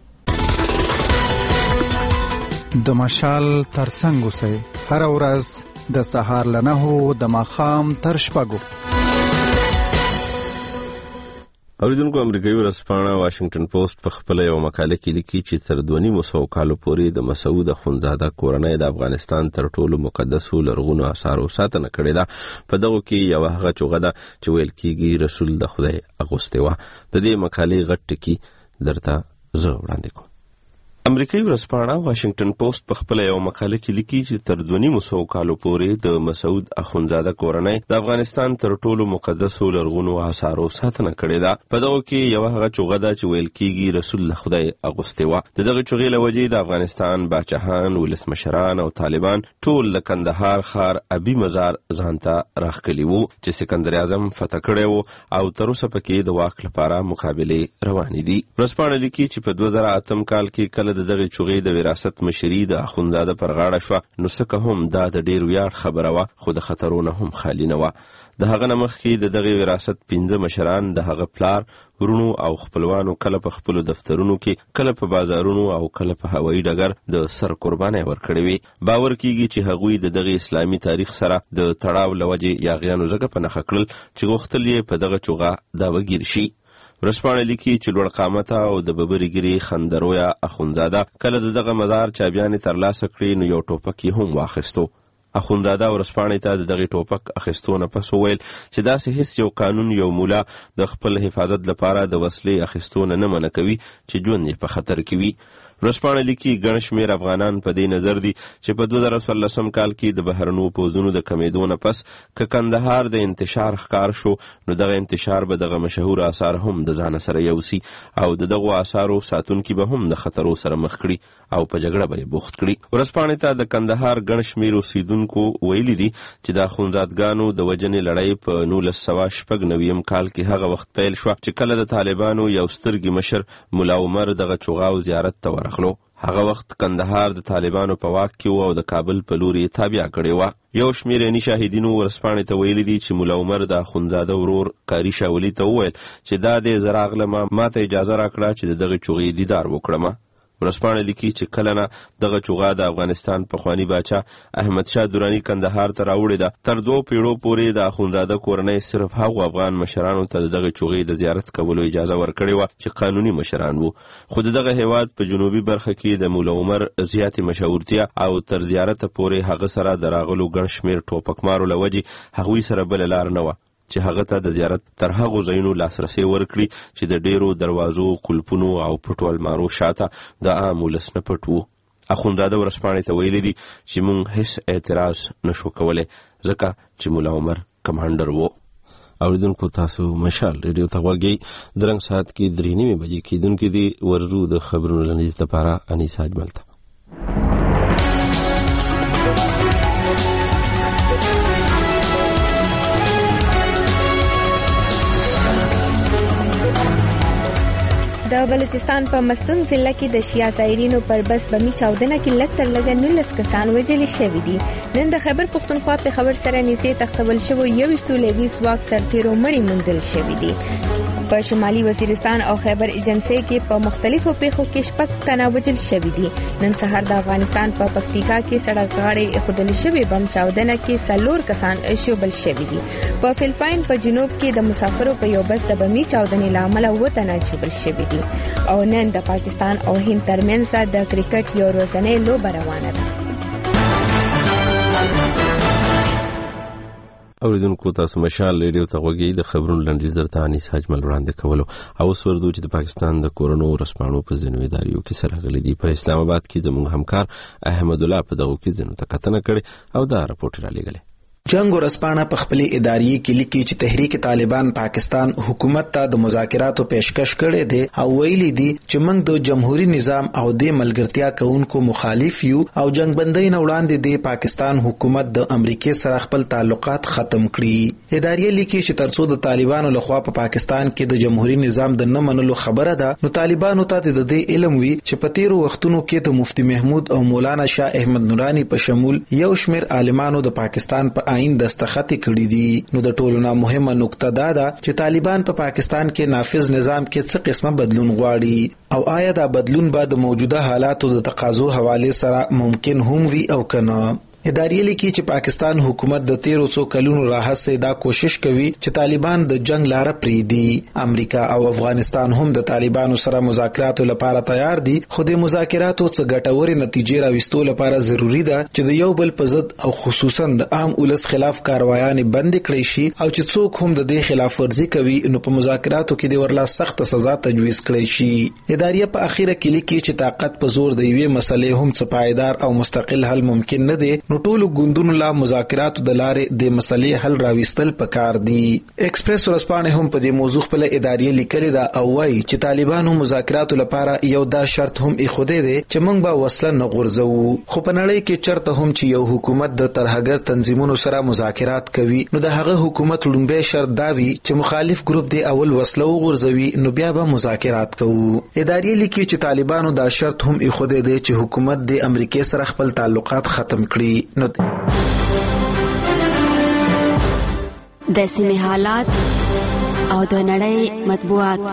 د مشال ترڅنګ اوسئ هره ورځ د سهار له نهو د ماښام تر شپږو. اوریدونکو، امریکایي ورځپاڼه واشنگټن پوسټ په خپل یو مقاله کې لیکي چې تر دوه نیم سوه کالو پورې د مسعود اخندزاده کورنۍ د افغانستان تر ټولو مقدسو لرغونو آثارو ساتنه کړې ده. په دغه کې یو هغه چوغه ده چې ویل کېږي رسول د خدای اغوستې وه. د دې مقالې غټ ټکي درته زه وړاندې کوم. امریکایي ورځپاڼه واشنگټن پوسټ په خپل یو مقاله کې لیکي چې تر دوه نیم سوه کالو پورې د مسعود اخندزاده کورنۍ د افغانستان تر ټولو مقدسو لرغونو آثارو ساتنه کړې ده. په دغه کې یو هغه چوغه ده چې ویل کېږي رسول له خدای اغوستې وه. د دغه چوغې له وجې د افغانستان باچاهان، ولسمشران او طالبان ټول د کندهار ښار ابي مزار ځان ته راښکلي وو چې سکندر اعظم فتح کړی و او تر اوسه پکې د واک لپاره مقابلې روانې دي. ورځپاڼه لیکي چې په دوه زره اتم کال کې کله د دغه چوغې د وراثت مشري د اخندزاده پر غاړه شوه، نو څه هم دا د ډیر ویاړ خبره وه، خو د خطرونو هم خالي نه وه. د هغه نه مخکې د دغه وراثت پنځه مشران د هغه پلار، ورونو او خپلوانو کله په خپلو دفترونو کې، کله په بازارونو او کله په هوایي ډګر د سر قربانۍ ورکړې وي. باور کیږي چې هغوی د دغه اسلامي تاریخ سره د تړاو له وجې یاغیانو ځکه په نښه کړل چې غوښتل یې په دغه چوغه داوګیر شي. ورځپاڼه لیکي چې لوړ قامته او د ببري ګیري خندرویه اخندزاده کله د دغه مزار چابیانې ترلاسه کړي نو یو ټوپک یې هم واخیستو. اخندزاده ورځپاڼې ته د دغه ټوپک اخیستو نه پس وویل چې داسې هیڅ یو قانون یو مولا د خپل حفاظت لپاره د وسلې اخیستو نه نه منع کوي چې ژوند یې په خطر کې وي. ورځپاڼه لیکي ګڼ شمېر افغانان په دې نظر دي چې په دوه زره څوارلسم کال کې د بهرنیو پوځونو د کمېدو نه پس که کندهار د انتشار ښکار شو نو دغه انتشار به دغه مشهور آثار هم د ځانه سره یوسي او د دغو آثارو ساتونکي به هم د خطرو سره مخ کړي او په جګړه به یې بوخت کړي. ورځپاڼې ته د کندهار ګڼ شمېر اوسېدونکو ویلي دي چې د اخندزادګانو د وژنې لړۍ په نولس سوه شپږ نویم کال کې هغه وخت پیل شوه چې کله د طالبانو یو سترګې مشر ملا عمر دغه چوغاو زیارت ته ورغلو. هغه وخت کندهار د طالبانو په واک کې و او د کابل په لور یې تابع کړې وه. یو شمېر عیني شاهدینو ورځپاڼې ته ویلي دي چې ملا عمر د اخندزاده ورور قاري شاه ولي ته وویل چې دا دی زه راغلم، ما ته اجازه راکړه چې د دغې چوغې دیدار وکړم. ورسپانه لیکي چې کله نه دغه چوغا د افغانستان پخوانی باچا احمد شاه درانی کندهار ته راوړې ده، تر دوه پیړو پورې د اخوندزاده کورنۍ صرف هغو افغان مشرانو ته دغه چوغې د زیارت کولو اجازه ورکړې وه چې قانوني مشران وو. خو دغه هیواد په جنوبي برخه کې د مولا عمر زیاتې مشهورتیا او تر زیارت پورې هغه سره د راغلو ګڼ شمېر ټوپکمارو له وجې هغوی سره بله لار نه وه چې هغه ته د زیارت تر هغو ځایونو لاسرسی ورکړي چې د ډیرو دروازو، قلفونو او پټو المارو شاته د عام ولس نه پټ وو. اخوندزاده ورځپاڼې ته ویلي دي چې موږ هیڅ اعتراض نشو کولی ځکه چې مولا عمر کمانډر وو. اوریدونکو تاسو مشال ریډیو ته غوږی د رنګ ساعت کې درې نیمې بجې کېدونکې دي. ورځو د خبرونو لنډیز دپاره انیسا اجمل ته. د بلوچستان په مستونګ ضلع کې د شیا زایرینو پر بس بمی چاودنه کې لږ تر لږه نولس کسان وژل شوي دي. نن د خیبر پښتونخوا په خبر سره نږدې تختول شوی یوویشتو لیوي ځواک سرتیرو مړي موندل شوي دي. په شمالي وزیرستان او خیبر ایجنسۍ کې په مختلفو پیښو کې شپږ تنه وژل شوي دي. نن سهار د افغانستان په پکتیکا کې سړک غاړې ایښودل شوې بم چاودنه کې څلور کسان ژوبل شوي دي. په فلپاین په جنوب کې د مسافرو په یو بس د بمي چاودنې له امله اووه تنه ژوبل شوي دي. او نن د پاکستان او هند ترمنځ د کرکټ یو ورځنۍ لوبه روانه ده. اوریدونکو تاسو مشال ریډیو ته غوږی د خبرونو لنډیز درته انیسا اجمل وړاندې کولو. او اوس ورځو چې د پاکستان د کورونو ورځپاڼو په ځینو اداریو کې سره غلي دي. په اسلام آباد کې زموږ همکار احمد الله په دغه کې ځینو ته کتنه کړې او دا راپورټ را لېږلی. جنگ ورځپاڼه په خپلې ادارې کې لیکي چې تحریک طالبان پاکستان حکومت ته د مذاکراتو پیشکش کړې دي او ویلي دي چې موږ د جمهوریت نظام او د ملګرتیا کوونکو مخالف یو او جنگ بندۍ نه وړاندې د پاکستان حکومت د امریکای سره خپل تعلقات ختم کړي. ادارې لیکي چې ترڅو د طالبانو لخوا په پاکستان کې د جمهوریت نظام د نه منلو خبره ده، نو طالبانو ته د دې علم وي چې په تیرو وختونو کې د مفتی محمود او مولانا شاه احمد نورانی په شمول یو شمېر عالمانو د پاکستان په آئین دستخط کړي دي. نو د ټولو نه مهمه نقطه دا ده چې طالبان په پاکستان کې نافذ نظام کې څه قسمه بدلون غواړي او آیا دا بدلون به د موجوده حالاتو د تقاضو حواله سره ممکن هم وي او کنه. ادارې لیکي چې پاکستان حکومت د تیرو څو کلونو راهیسې دا کوشش کوي چې طالبان د جنگ لاره پرېږدي. امریکا او افغانستان هم د طالبانو سره مذاکراتو لپاره تیار دي، خو د مذاکراتو څخه ګټورې نتیجې راوستو لپاره ضروری ده چې د یو بل په ضد او خصوصا د عام ولس خلاف کاروایانې بند کړي شي او چې څوک هم د دې خلاف ورزي کوي نو په مذاکراتو کې د ورلا سخت سزا تجویز کړي شي. ادارې په اخیره کې لیکي چې طاقت په زور د یوې مسلې هم څه پایدار او مستقل حل ممکن نه دی، نو ټولو ګوندونو لا مذاکراتو د لارې د مسلې حل راوستل پکار دي. ایکسپریس ورځپاڼه هم په دې موضوع خپل ادارې لیکلي ده او وايي چې طالبانو مذاکراتو لپاره یو دا شرط هم ایښودی دی چې موږ به وسله نه غورځوو، خو په نړۍ کې چرته هم چې یو حکومت د ترهګر تنظیمونو سره مذاکرات کوي نو د هغه حکومت لومړی شرط دا وي چې مخالف ګروپ دی اول وسله وغورځوي نو بیا به مذاکرات کوو. ادارې لیکي چې طالبانو دا شرط هم ایښودی دی چې حکومت د امریکای سره خپل تعلقات ختم کړي. نو د سیمې حالات او د نړۍ مطبوعات.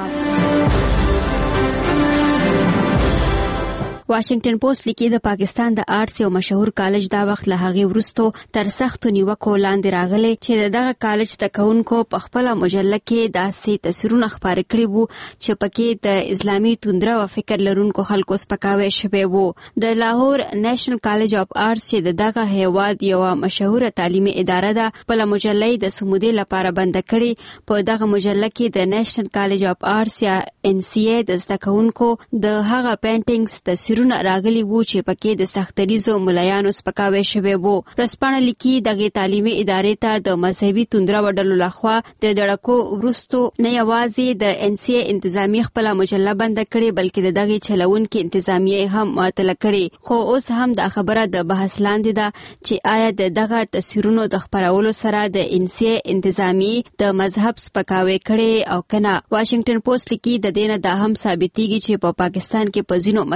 واشنگټن پوسټ لیکي د پاکستان د آرټس یو مشهور کالج دا وخت له هغې وروسته تر سختو نیوکو لاندې راغلی چې دغه کالج زده کوونکو په خپله مجله کې داسې تصویرونه خپاره کړي وو چې پکې د اسلامي توندره او فکر لرونکو خلکو سپکاوی شوی وو. د لاهور نیشنل کالج اف آرټس چې د دغه هیواد یوه مشهوره تعلیمي اداره ده خپله مجله د سمودې لپاره بنده کړې. په دغه مجله کې د نیشنل کالج اف آرټس یا ان سی ای د زده کوونکو د هغه پینټینګز تصویر راغلی وو چې پکې د سختریزو ملایانو سپکاوی شوی وو. ورځپاڼه لیکي دغه تعلیمي ادارې ته د مذهبي توندره وډلو لخوا د دړکو وروستو نه یوازې د ان سی ای انتظامی خپل مجله بند کړي بلکې د دغه چلونکو انتظامیه هم معطل کړي. خو اوس هم دا خبره د بحث لاندې ده چې آیا د دغه تصویرونو د خپرولو سره د ان سی ای انتظامی د مذهب سپکاوی کړي او کنه. واشنگټن پوسټ لیکي د دینه دا هم ثابتېږي چې په پاکستان کې په ځینو مسلو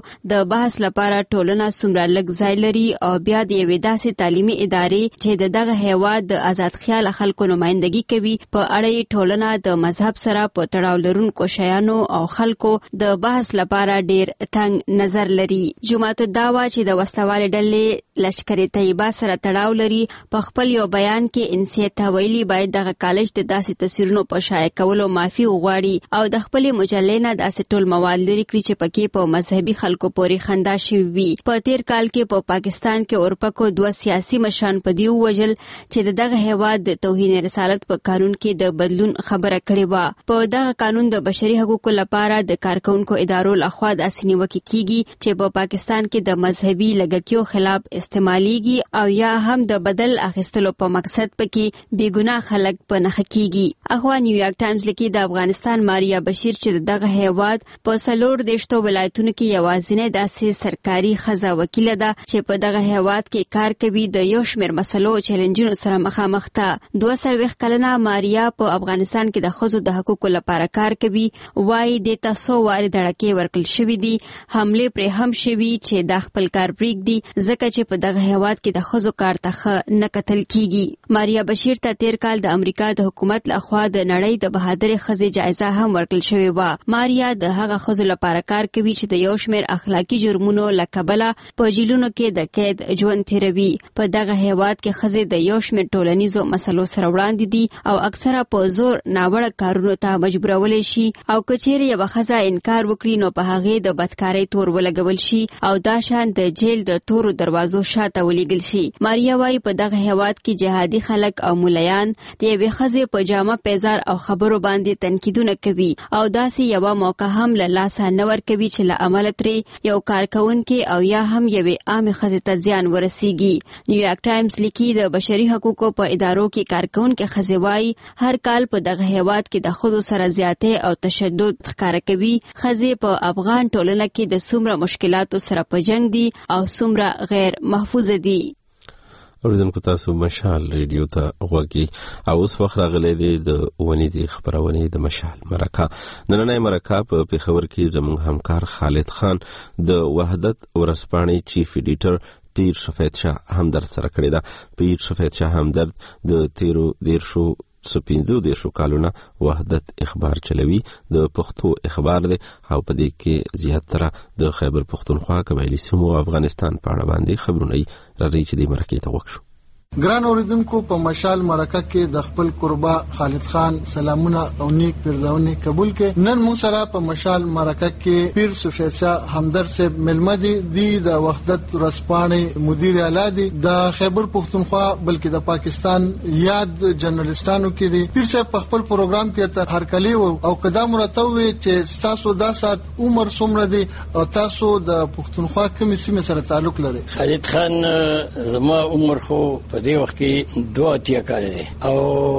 د بحث لپاره ټولنه څومره لږ ځای لري او بیا د یوې داسې تعلیمي ادارې چې د دغه هیواد د آزاد خیال خلکو نمائندګي کوي په اړه ټولنه د مذهب سره په تړاو لرونکو شیانو او خلکو د بحث لپاره ډیر تنگ نظر لري. جماعت الدعوه چې د وسلوال ډلې لشکر طیبه سره تړاو لري په خپل یو بیان کې انسیت ویلي باید دغه کالج د داسې تصویرونو په شایع کولو معافي وغواړي او د خپل مجلې نه داسې ټول مواد لري کړي چې پکې په مذهبي خلکو پورې خندا شوي وي. په تیر کال کې په پا پاکستان کې اورپکو دوه سیاسي مشران په دی ووژل چې د دغه هیواد د توهین رسالت په قانون کې د بدلون خبره کړې و. په دغه قانون د بشري حقوقو لپاره د کارکونکو ادارو لخوا داسې نیوکه کیږي چې په پا پاکستان کې د مذهبي لګکیو خلاف استعماليږي او یا هم د بدل اخیستلو په مقصد پکې بیګناه خلک په نخښه کیږي. اخوا نیویارک ټایمز لیکي د افغانستان ماریا بشیر چې دغه هیواد په سلور دیشتو ولایتونو کې یوازینی داسې سرکاري خزه وکیل ده چې په دغه هیواد کې کار کوي د یو شمېر مسلو او چیلنجونو سره مخامخ ده. دوه څلوېښت کلنه ماریا په افغانستان کې د ښځو د حقوقو لپاره کار کوي. وایي دې ته څو وارې دړکې ورکړل شوي دي، حملې پرې هم شوي چې دا خپل کار پرېږدي ځکه چې په دغه هیواد کې د ښځو کار ته ښه نه کتل کیږي. ماریا بشیر ته تیر کال د امریکا د حکومت لخوا د نړۍ د بهادرې ښځې جایزه هم ورکړل شوې وه. ماریا د هغه ښځو لپاره کار کوي چې د یو شمېر اخلاقي جرمونو له کبله په جیلونو کې د قید ژوند تیروي. په دغه هیواد کې ښځې د یو شمېر ټولنیزو مسلو سره وړاندې دي او اکثره په زور ناوړه کارونو ته مجبورولی شي او که چیرې یوه ښځه انکار وکړي نو په هغې د بدکارۍ تور ولګول شي او دا شان د جیل د تورو دروازو شاته ولیږل شي. ماریا وایي په دغه هیواد کې جهادي خلک او مولیان د یوې ښځې په جامه پیزار او خبرو باندې تنقیدونه کوي او داسې یوه موقع هم له لاسه نه ورکوي چې له امله ترې یو کارکوونکی او یا هم یوې عامې ښځې ته زیان ورسیږي. نیویارک ټایمز لیکي د بشري حقوقو په ادارو کې کارکوونکې ښځې وایي هر کال په دغه هیواد کې د ښځو سره زیاتې او تشدد ښکاره کوي. ښځې په افغان ټولنه کې د څومره مشکلاتو سره په جنګ دي او څومره غیر محفوظه دي. اوریدونکو تاسو مشال ریډیو ته غوږی او اوس وخت راغلی دی د ونیزې خپرونې د مشال مرکه. نننۍ مرکه په پېښور کې زموږ همکار خالد خان د وحدت ورځپاڼې چیف ایډیټر پیر شفیع شاه همدرد سره کړې ده. پیر شفیع شاه همدرد د تیرو دیرشو سپینځو دیرشو کالونه وحدت اخبار چلوي. د پښتو اخبار دی او په دې کې زیاتره د خیبر پښتونخوا قبایلي سیمو او افغانستان په اړه باندې خبرونه راځي چې د مرکې ته وکړو. ګران اوریدونکو په مشال مرکه کې د خپل قربا خالد خان سلامونه او نیک پیرزاونې قبول کړي. نن موږ سره په مشال مرکه کې پیر شفیع شاه همدرد صاحب ملمدي دي د وحدت ورځپاڼې مدیر اعلی دي د خیبر پښتونخوا بلکې د پاکستان یاد جرنالستانو کې دي. پیر صاحب په خپل پروګرام کې ته هرکلی او قدم مرتوي چې تاسو د سات عمر څومره دي او تاسو د پښتونخوا کومې سیمې سره تعلق لري؟ خالد خان زما عمر خو په دې وخت کې دوه اتیا کال دی او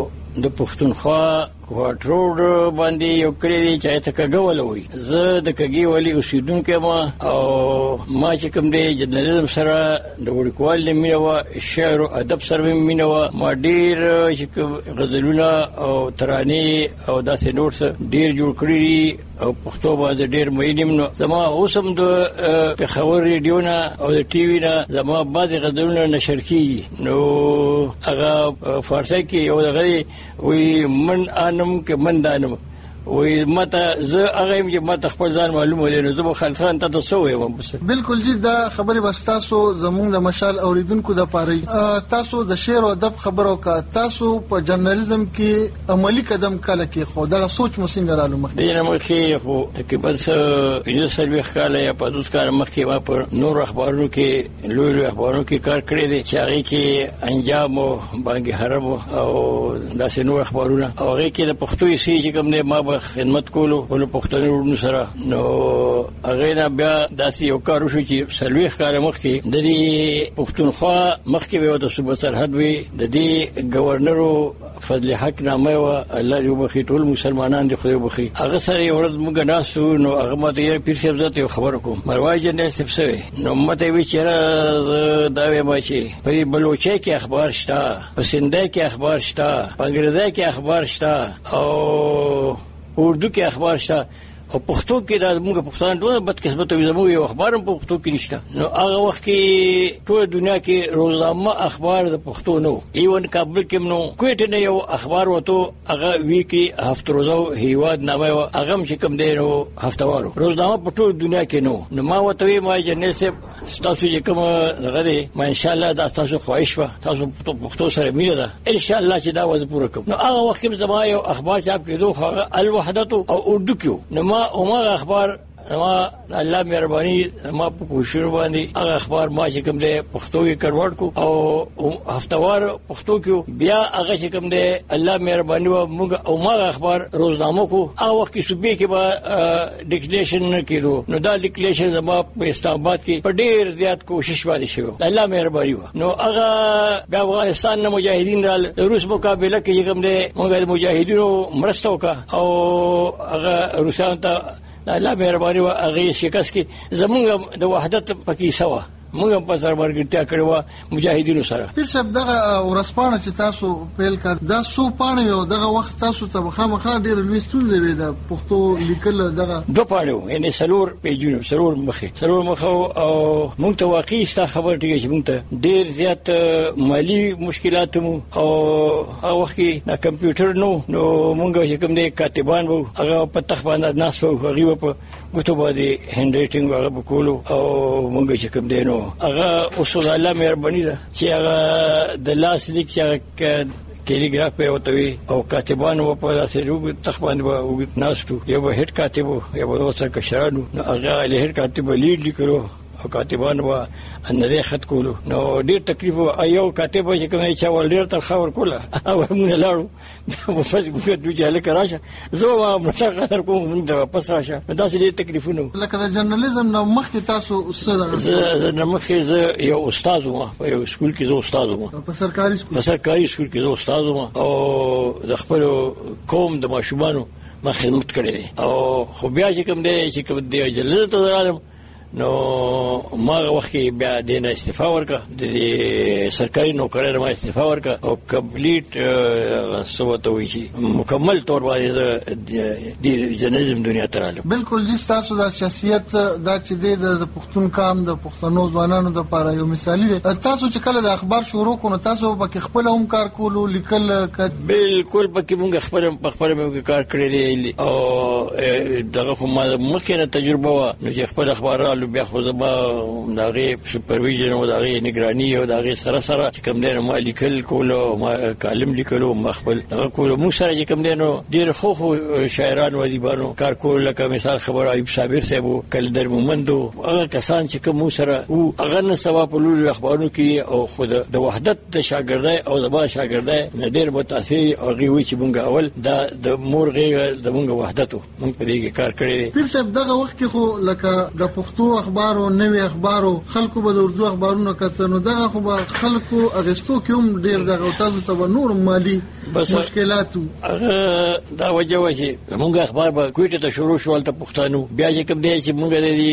د پښتونخوا کوټ روډ باندې یو کلی دی چې ته کګول وي. زه د کګي ولی اوسیدونکو ما او ما چې کوم دی جرنالیزم سره د وړکوال مینه و، شعر او ادب سره مینه و. ما ډیر چې غزلونه او ترانې او داسې نور څه ډیر جوړ کړی او پښتو باندې ډیر مینم. نو زما اوسم د پېښور ریډیو نه او د ټي وي نه زما بعض غزلونه نشر کیږي. نو هغه فارسی کې یو دغه وی من انم کې من دانم وی ماته زه هغه چې ماته خپل ځان معلومه دی. نو زه به خالد خان ته څه وایم؟ بس بالکل جی دا خبره بس تاسو زموږ د مشال اوریدونکو د پاره تاسو د شعر او ادب خبرو کا تاسو په جرنالیزم کې عملی قدم کله کې خو دا سوچ مو څنګه رالو مخ دی؟ نه مخې خو تقریبا څه سروي خاله یا په دوس کار مخې ما پر نور اخبارونو کې لوی لوی اخبارونو کې کار کړی دی چې هغه کې انجام او بانګي حرم او داسې نور اخبارونه او هغه کې د پښتو سي چې کوم نه ما خدمت کولو ولې پښتون ورونو سره. نو هغه نه بیا داسې یو کار وشو چې سلويخ کال مخکې د دې پښتونخوا مخکې به د صوبه سرحد وي د دې گورنرو فضل حق نامه و الله دې وبخي ټول مسلمانان دې خدای وبخي. هغه سره یو ورځ موږ ناسو نو هغه ماته پیر صاحب ذات یو خبر کوم مروای جنرال صاحب سره نو ماته وی چیرې دا وایم چې په بلوچي کې اخبار شته، په سندای کې اخبار شته، په انګریزي کې اخبار شته او اردو کې اخبار شته. او پښتو کې د موږ پښتون ټول بدقسمت او زموږ یو اخبار هم په پښتو کې نشته. نو هغه وخت کې ټول دنیا کې روزنامه اخبار د پښتو نو ایون کابل کې نو کوټه نه یو اخبار وته هغه ویکي هفته روزو هیواد نامه هغه چې کوم دی نو هفتوارو روزنامه په ټول دنیا کې نو نو ما وته ما جنې سه تاسو چې کوم غره ما ان شاء الله دا تاسو خواهش و تاسو په پښتو سره مینه ده ان شاء الله چې دا وځ پوره کوم. نو هغه وخت کې زما یو اخبار چاپ کېدو هغه الوحدت او اردو کې نو ما عمر اخبار ما الله مهرباني ما په کوشش باندې هغه اخبار ما چې کوم دی پښتو کې کنورټ کو او هفتوار پښتو کې بیا هغه چې کوم دی الله مهرباني و موږ او ما اخبار روزنامه کو هغه وخت کې صوبې کې به ډیکلیریشن کېدو. نو دا ډیکلیریشن زما په اسلام آباد کې په ډېر زیات کوشش باندې شو الله مهرباني و. نو هغه د افغانستان نه مجاهدین رال روس مقابله کې کوم دی موږ د مجاهدینو مرسته وکړه او هغه روسانو ته الله مهرباني و هغه شکست کې زمونږ د وحدت پکې سوا موږ په سر مرګتیا کړو مجاهدینو سره. پیر صاحب دغه ورسپانه چې تاسو پیل کړ دا سو پانه یو دغه وخت تاسو ته خامخا ډیر لوستون دی د پښتو لیکل دغه دو پاڼو یعنی سلور پیجونو سلور مخه سلور مخه او موږ ته واقعي ستا خبر ټیږي چې موږ ته ډیر زیات مالی مشکلات مو او هغه وخت کې د کمپیوټر نو نو موږ چې کوم دي کاتبان وو هغه په تخ باندې ناسو هغه په ګوتو باندې هند ریټینګ هغه کولو او موږ چې کوم دي نو هغه اصول الله مهرباني ده چې هغه د لاس لیک چې هغه کیلیګراف په وتوي او کاتبانو په داسې روغ تخبان به ناستو یو به هټ کاتبو یو به وسه کشرانو هغه له هټ کاتب لیډ لیکلو او کاتبان و ان دې خط کولو نو ډیر تکلیف ایو کاتب چې کوم چې ول ډیر تر خبر کوله او موږ لاړو په فاز ګوت دوی جاله کراشه زه ما مشاغل کوم د پس راشه دا ډیر تکلیفونه لکه د جرنالیزم نو مخکې تاسو استاد زه مخکې زه یو استاد وم په یو سکول کې زه استاد وم په سرکاري سکول په سرکاري سکول کې زه استاد وم او د خپل قوم د ماشومانو ما خدمت کړې او خو بیا چې کوم دی چې کوم دی جلل ته راغلم نو ما وخت بیا دینه استعفا ورکړه د سرکاري نوکرانو ما استعفا ورکړه او کمپلیټ سوته وی چې مکمل تور باندې د جنزم دنیا ته راغله. بالکل جس تاسو د شخصیت دا چې د پښتون کام د پښتنو ځوانانو د لپاره یو مثالی دی. تاسو چې کله د اخبار شروع کړو تاسو په خپل هم کار کولو لیکل بالکل په موږ خپل په خپل موږ کار کړی دی او دغه خو ما مخکې تجربه و نو چې خپل اخبار بیا خو زما دغه سپرویژن او دغه نگرانی او دغه سره سره کوم دی ما لیکل کولو ما کالم لیکلو مخبل دغه کولو مو سره کوم دی نو ډیر خو خو شاعران و دیبانو کار کول لکه مثال خبر ایوب صابر صاحب کلندر مومندو هغه کسان چې کوم سره او هغه نه سوا په لولو اخبارونو کې او خود د وحدت د شاګردای او د با شاګردای ډیر متاثر او غوي چې مونږ اول د مورغه د مونږ وحدت مونږ په دې کار کړی. پیر صاحب دغه وخت کې خو لکه د پښتو اخبارو نوې اخبارو خلکو به د اردو اخبارونو کتنو دغه خو به خلکو اغستو کې هم ډیر دغه تاسو ته نور مالی مشکلات هغه دا وجه و چې موږ اخبار به کوټه ته شروع شول ته پښتنو بیا چې کوم دی چې موږ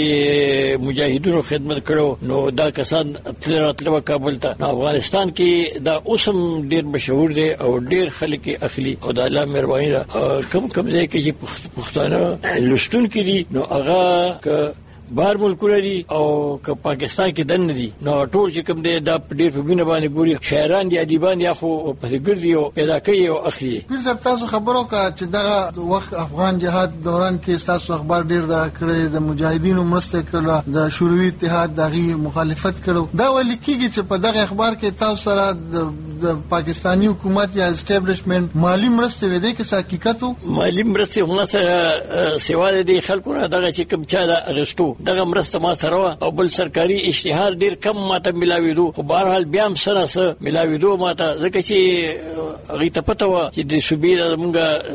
د مجاهدونو خدمت کړو نو دا کسان تل راتلو کابل ته افغانستان کې دا اوسم ډیر مشهور دی او ډیر خلک اخلي او د الله مهرباني ده کم کم ځای کې چې پښتانه لستون کې دي نو هغه بهر ملکونه دي او که پاکستان کې دن دي نو ټول چې کوم دی دا ډیر په بینه باندې ګوري شاعران دي ادیبان یا خو په ګرځي او پیدا کوي او اخلي. پیر صاحب تاسو خبرو کا چې دغه وخت افغان جهاد دوران کې تاسو اخبار ډیر دا کړی د مجاهدینو مرسته کړه د شوروي اتحاد دغه مخالفت کړو دا ولې کیږي چې په دغه اخبار کې تاسو سره د پاکستانی حکومت یا اسټابلیشمنت مالی مرسته ودی کې حقیقتو مالی مرسته هم سره سیواله دي خلکو نه دغه چې کوم چا دا اغستو دغه مرسته ما سره او بل سرکاري اشتهار ډیر کم ماته ملاویدو خو بهر حال بیا هم سره سره ملاویدو ماته ځکه چې هغه ته پته و چې د صوبې د موږ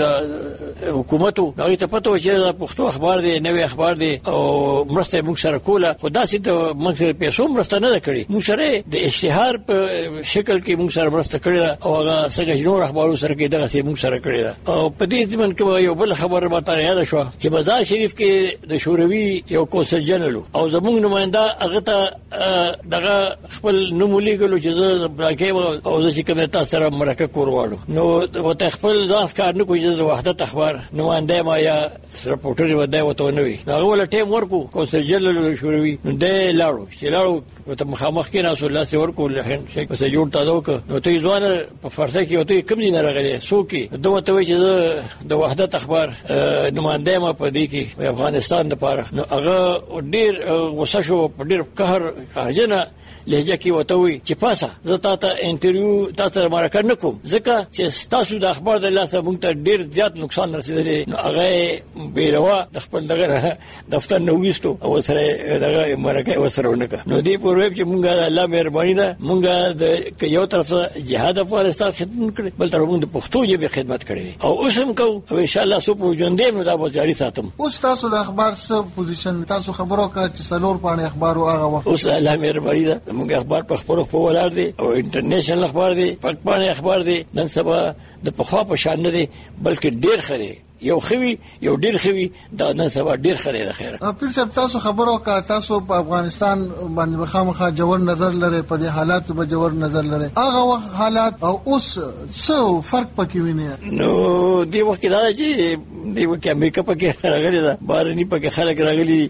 دغه حکومتو هغه ته پته و چې د پښتو اخبار دی نوې اخبار دی او مرسته موږ سره کوله خو داسې د موږ پیسو مرسته نه کړې موږ سره د اشتهار په شکل کې کې موږ سره مرسته کړې ده او هغه څنګه نور اخبارو سره کې دغه موږ سره کړې ده. او په دې ځمن کې یو بل خبر ماته یاد شو چې مزار شریف کې د شوروي یو کوسل جنرال او زموږ نماینده هغه ته دغه خپل نوم لیکلو چې زه براکې او زه چې کومه تاسو سره مرکه کورواړو نو وته خپل ځان کار نه کوي چې د وحدت اخبار نماینده ما یا رپورټر ودای وته نه وي هغه ول ټیم ورکو کوسل جنرال شوروي نو د لاړو چې لاړو ته مخامخ کې رسول الله سي ورکو لهن شي په جوړ تاسو کو نو ته ځوان په فرصه کې وته کوم دي نه راغلي سوکي دوه ته وي چې د وحدت اخبار نماینده ما په دې کې افغانستان لپاره نو هغه ډیر وسه شو په ډیر قهر هجنه لهجه کې وته وي چې پاسه زه تاسو انټرویو تاسو مرکه نکوم ځکه چې تاسو د اخبار د لاسه مونږ ته ډیر زیات نقصان رسیدلی نو هغه بیروا د خپل دغه دفتر نو وستو او سره دغه مرکه وسره ونکه نو دې پورې چې مونږه الله مهرباني ده مونږه د یو طرف جهاد افغانستان خدمت کړي بل طرف مونږ د پښتو ژبې خدمت کړي او اوس هم کوو او ان شاء الله سو په ژوندې نو دا به جاری ساتم. اوس تاسو د اخبار څه پوزیشن تاسو خبرو کا چې سلور پانه اخبار او هغه وخت اوس الله مهرباني ده موږ اخبار په خبرو په ولر دي او انټرنیشنل اخبار دي پاکستاني اخبار دي نن سبا د پخوا په شان نه دي بلکې ډیر خري یو خوي یو ډیر خوي دا نن سبا ډیر خري ده خیره. پیر صاحب تاسو خبرو کا تاسو په افغانستان باندې بخامخه جوړ نظر لري په دې حالات به جوړ نظر لري هغه وخت حالات او اوس څه فرق پکې ویني نو دی وخت دا چې دی وخت امریکا پکې راغلي ده بارني پکې خلک راغلي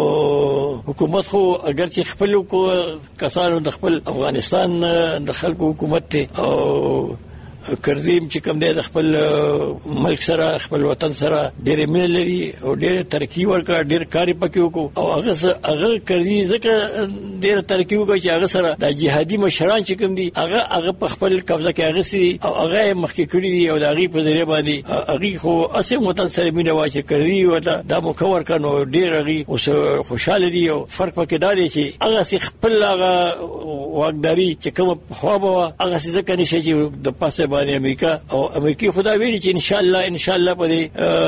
او حکومت خو اگر چې خپل کو کسانو د خپل افغانستان د خلکو حکومت ته او کرزیم چې کوم دی د خپل ملک سره خپل وطن سره ډېر مینه لري او ډېر ترقی ورکړه ډېر کاری پکې وکړو او هغه هغه کرزي ځکه ډېر ترقی وکړي چې هغه سره د جهادي مشران چې کوم دي هغه هغه په خپل قبضه کې هغه سي او هغه مخکې کړی دي او د هغه په ذریعہ باندې هغه خو اسې وطن سره مینه واچي کرزي وته دا مکور کنو ډېر هغه اوس خوشاله دي او فرق پکې دا دی چې هغه سي خپل هغه واګداري چې کوم خو به هغه ځکه نشي چې د پاسه باندې امریکا او امریکای خدا ویلي چې ان شاء الله ان شاء الله په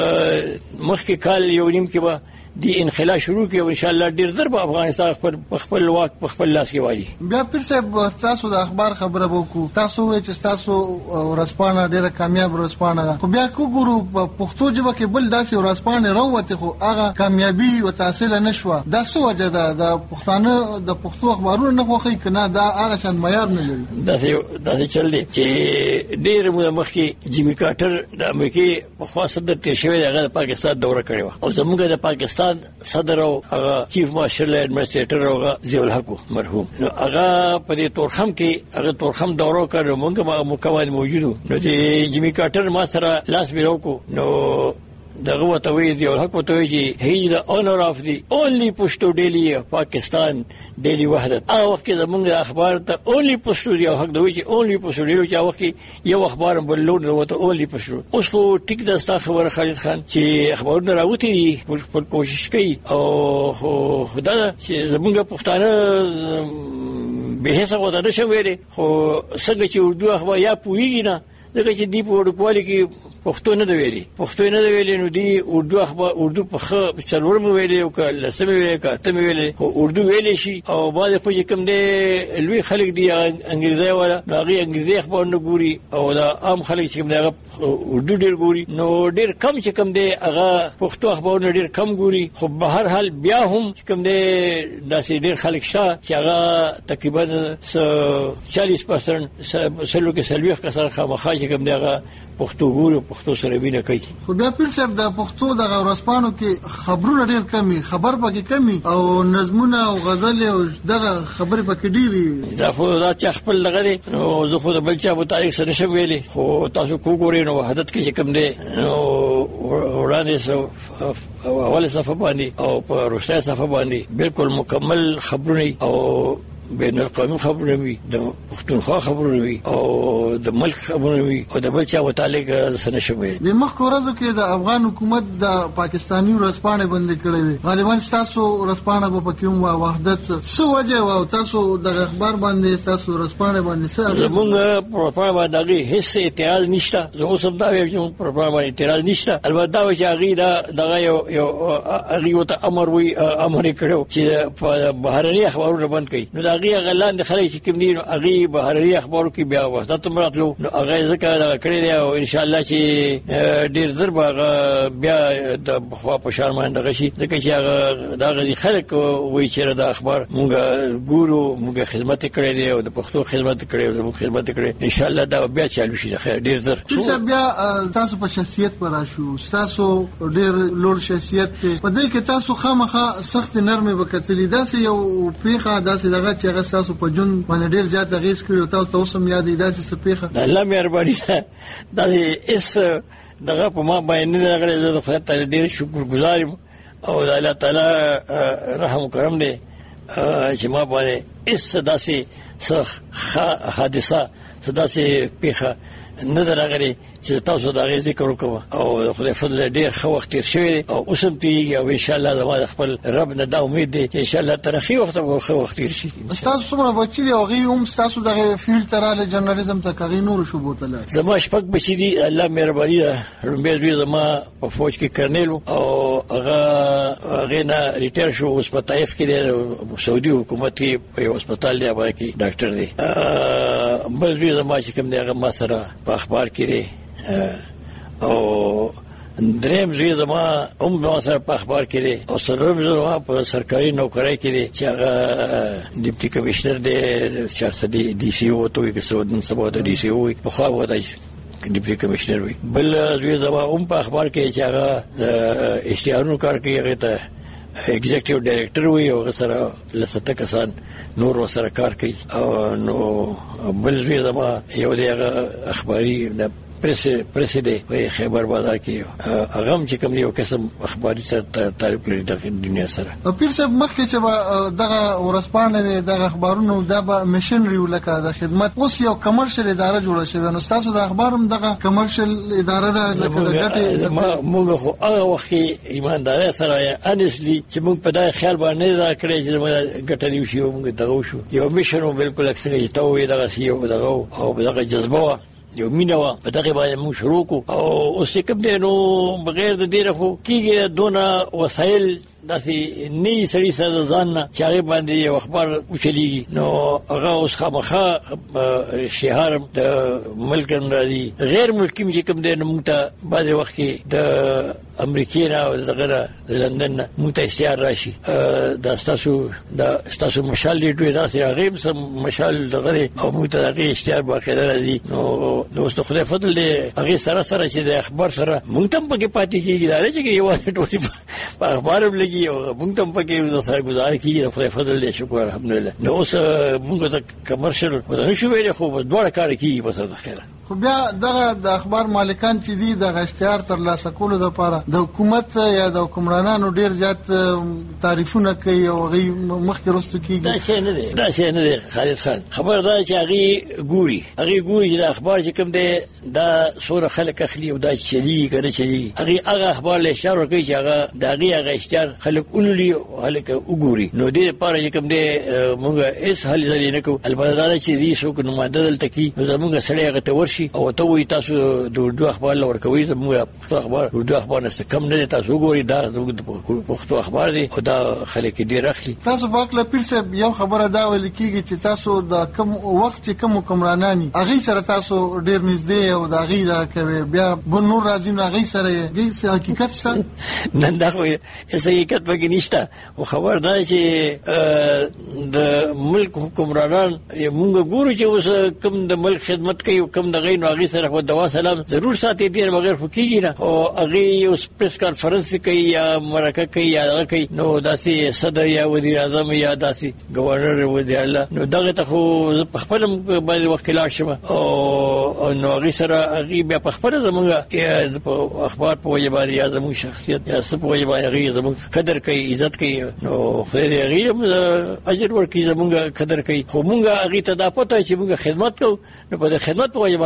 مخکې کال یو نیم کې به دی انخلا شروع کې او ان شاء الله ډیر در به افغانستان خپل خپل واک په خپل لاس کې والی. بیا پیر صاحب تاسو د اخبار خبره وکړو تاسو چې تاسو ورسپانه ډیره کامیاب ورسپانه ده خو بیا کو ګورو په پښتو ژبه کې بل داسې ورسپانه راوته خو هغه کامیابی او تحصیل نشوه دا څه وجه ده د پښتانه د پښتو اخبارونو نه خوخي کنه دا هغه شان معیار نه لري دا دا چل دي چې ډیر مخکې جیمی کارټر د امریکای په خاصه د تشوي هغه پاکستان دوره کړې و او زموږ د پاکستان صدر او هغه چیف مارشل ایڈمنسټریټر او ضیاء الحق مرحوم نو هغه په دې تورخم کې هغه تورخم دورو کړو موږ مکمل موجودو نو چې جیمی کارټر ما سره لاس میرو کو نو دغه وته وی دی او حق وته وی چې هی د اونر اف دی اونلی پښتو ډیلی پاکستان ډیلی وحدت او وخت زمونږ اخبار ته اونلی پښتو دی او حق دوی چې اونلی پښتو ډیلی چې وخت یو اخبار بلون وته اونلی پښتو اوس خو ټیک د ستا خبر خالد خان چې اخبارونه راوتی په کوشش کوي او خدای چې زمونږ پښتانه به هیڅ وته نشو ویلي خو څنګه چې اردو اخبار یا پویږي نه دغه چې دی په ورکوالي کې پښتو نه دی ویلي پښتو نه دی ویلي نو دی اردو اخبار اردو په خ څلورم ویلي او کله سم ویلي کاته ویلي او اردو ویلي شي او بعد خو چې کوم دی لوی خلک دی انګریزي ولا هغه انګریزي اخبار نه ګوري او دا عام خلک چې کوم دی هغه اردو ډیر ګوري نو ډیر کم چې کوم دی هغه پښتو اخبار نه ډیر کم ګوري خو به هر حال بیا هم چې کوم دی داسې ډیر خلک شته چې هغه تقریبا چالیس پرسنټ سلو کې سلوي کسان خامخا چې کوم دی هغه پښتو ګوري پښتو سره وینه کوي خو بیا پیر صاحب د پښتو د ورسپانو کې خبرونه ډیر کمی خبر پکې کمی او نظمونه او غزل او دغه خبرې پکې ډیری دا خو دا چې خپل دغه دی نو زه خو د بل چا په تاریخ سره شم ویلي خو تاسو کو ګورئ نو وحدت کې کوم دی نو وړاندې سو اول صفه باندې او په روسي صفه باندې بالکل مکمل خبرونه او بین القومي خبرونه وي د پښتونخوا خبرونه وي او د ملک خبرونه وي او د بل چا متعلق سره شوی د مخ کورزو کې د افغان حکومت د پاکستانی ورسپانه بند کړی وي غالبا تاسو ورسپانه په پکوم وا وحدت څه وجه او تاسو د اخبار باندې تاسو ورسپانه باندې څه موږ پروپاګاندا باندې هیڅ اعتراض نشته زه اوس هم دا وایم چې پروپاګاندا باندې اعتراض نشته البته چې هغه دا دغه یو هغه ته امر وي امر کړو چې په بهرني اخبارونه بند کړي نو دا هغه غلان د خلک چې کوم دي هغه بهري اخبارو کې بیا وخت مراتلو نو هغه ځکه دا کړی دی او ان شاء الله چې ډیر زر به بیا د خوا په شان باندې غشي ځکه چې هغه دا غي خلک وایي چې دا اخبار مونږ ګورو مونږ خدمت کړی دی او د پښتو خدمت کړی او د خدمت کړی ان شاء الله دا بیا چالو شي خیر ډیر زر چې بیا تاسو په شخصیت پر راشو تاسو ډیر لوړ شخصیت په دې کې تاسو خامخا سخت نرمه وکړلې دا سه یو پیخه دا سه دغه چې هغه تاسو په جون باندې ډیر زیات غیس کړو تاسو تاسو هم یاد دا سه پیخه د الله مهرباني دا اس دغه په ما باندې نه غړي زه د خدای تعالی ډیر شکر گزار یم او د الله تعالی رحم کرم دی چې ما باندې اس داسې حادثه داسې پیخه نه درغلي چې تاسو دا غي ذکر وکړو او خدای فضل ډیر خو وخت تیر شوی او اوسم تیږي او ان شاء الله زما خپل رب نه دا امید دی چې ان شاء الله ترخی وخت او خو وخت تیر شي. تاسو څومره بچی دی او غي هم تاسو دغه فیلډ تراله جرنالیزم ته کوي نور شو بوتله زما شپږ بچی دی الله مهرباني ده رومبه زما په فوج کې کرنل او هغه غینا ریټایر شو اوس په طائف کې دی سعودي حکومت کې په هسپتال دی هغه کې ډاکټر دی بل زما چې کوم دی هغه ما سره په اخبار کې دی او دریم زوی زما هم ما سره په اخبار کې دی او سرم زما په سرکاري نوکرۍ کې دی چې هغه ډیپټي کمشنر دی چارسدي ډي سي او ته کې سودن سبا د ډي سي او په خوا وته ډیپټي کمشنر وي بل زوی زما هم په اخبار کې چې هغه اشتهارونو کار کوي هغه ته ایگزیکټیو ډایریکټر وي او سره لسته کسان نور وسره کار کوي او نو بل زوی زما یو دی هغه اخباري پریس پریس دی په خیبر بازار کې هغه هم چې کوم یو قسم اخباري سره تعلق لري د دنیا سره او پیر صاحب مخکې چې دغه ورسپانه دغه اخبارونو د مشنري ولکه د خدمت اوس یو کمرشل اداره جوړه شوی نو تاسو د اخبارم دغه کمرشل اداره ده لکه د ګټې موږ خو هغه وخت ایمانداري سره انسلی چې موږ په دای خیال باندې دا کړی چې موږ ګټلی شو موږ دغه شو یو میشن بالکل اکثر ته وي دغه سیو دغه او دغه جذبه یو مینه په دغه باندې موږ شروع کو او اوس کوم دی نو بغیر د دې رخو کیږي دونه وسایل داسې نه سړي سره ځان چې هغه باندې یو اخبار وچلیږي نو هغه اوس خامخا شهر د ملک راځي غیر ملکی چې کوم دی نو موږ ته بعد وخت کې د امریکای نه او دغه لندن موږ ته اشتهار راشي د تاسو د تاسو مشال دی دوی داسې هغه سم مشال دغه او موږ ته هغه اشتهار باقاعده راځي نو نو ست خدای فضل دی هغه سره سره چې د اخبار سره موږ ته په کې پاتې کیږي دا چې یو ټولې په اخبار او موږ ته په کې سره گزار کیږي خدای فضل دی شکر الحمدلله نو اوس موږ ته کمرشل ودانه شو ویل خو دوه کار کیږي بس د خیره خو بیا دغه د اخبار مالکان چې دي د اشتهار تر لاسه کولو لپاره د حکومت یا د حکمرانانو ډیر زیات تعریفونه کوي او غي مخکې رستو کیږي دا څه نه دي دا څه نه دي خالد خان خبردار چې هغه ګوري هغه ګوري چې اخبار چې کوم دی دا سور خلک اخلي او دا چلی کنه چلی هغه هغه اخبار له اشاره کوي چې هغه دغه هغه اشتهار خلک اولولي خلک وګوري نو دې لپاره چې کوم دی موږ هیڅ حل ځلې نه کوو البته دا چې دې شو کنه ماده دلته کی زموږ سړی هغه ته ورشي او ته وي تاسو د اردو اخبار لور کوي زموږ پښتو اخبار اردو اخبار نه کم نه تاسو ګوري دا د پښتو اخبار دی او دا خلک ډیر اخلي تاسو واکله پیر صاحب یو خبره دا ول کیږي چې تاسو د کم وخت چې کم حکمرانانی اغه سره تاسو ډیر نږدې او دا غیره کوي بیا بل نور راځي نه اغه سره دې حقیقت څه نن دا خو هیڅ حقیقت پکې نشته او خبر دا چې د ملک حکمرانان موږ ګورو چې اوس کم د ملک خدمت کوي کم د غیر نو هغه سره خو دوا سلام ضرور ساتي دي بغیر فکیږي نه او هغه یو پریس کانفرنس کوي یا مرکه کوي یا هغه کوي نو داسې صدر یا وزیر اعظم یا داسې گورنر وزیر الله نو دغه ته خو خپل باندې وکیلات شمه او نو هغه سره هغه بیا خپل زمونږ اخبار په وجه باندې یا زموږ شخصیت یا څه په وجه باندې هغه زموږ قدر کوي عزت کوي نو خیر هغه اجر ورکړي زموږ قدر کوي خو مونږ هغه ته دا پته چې مونږ خدمت کوو نو په خدمت په وجه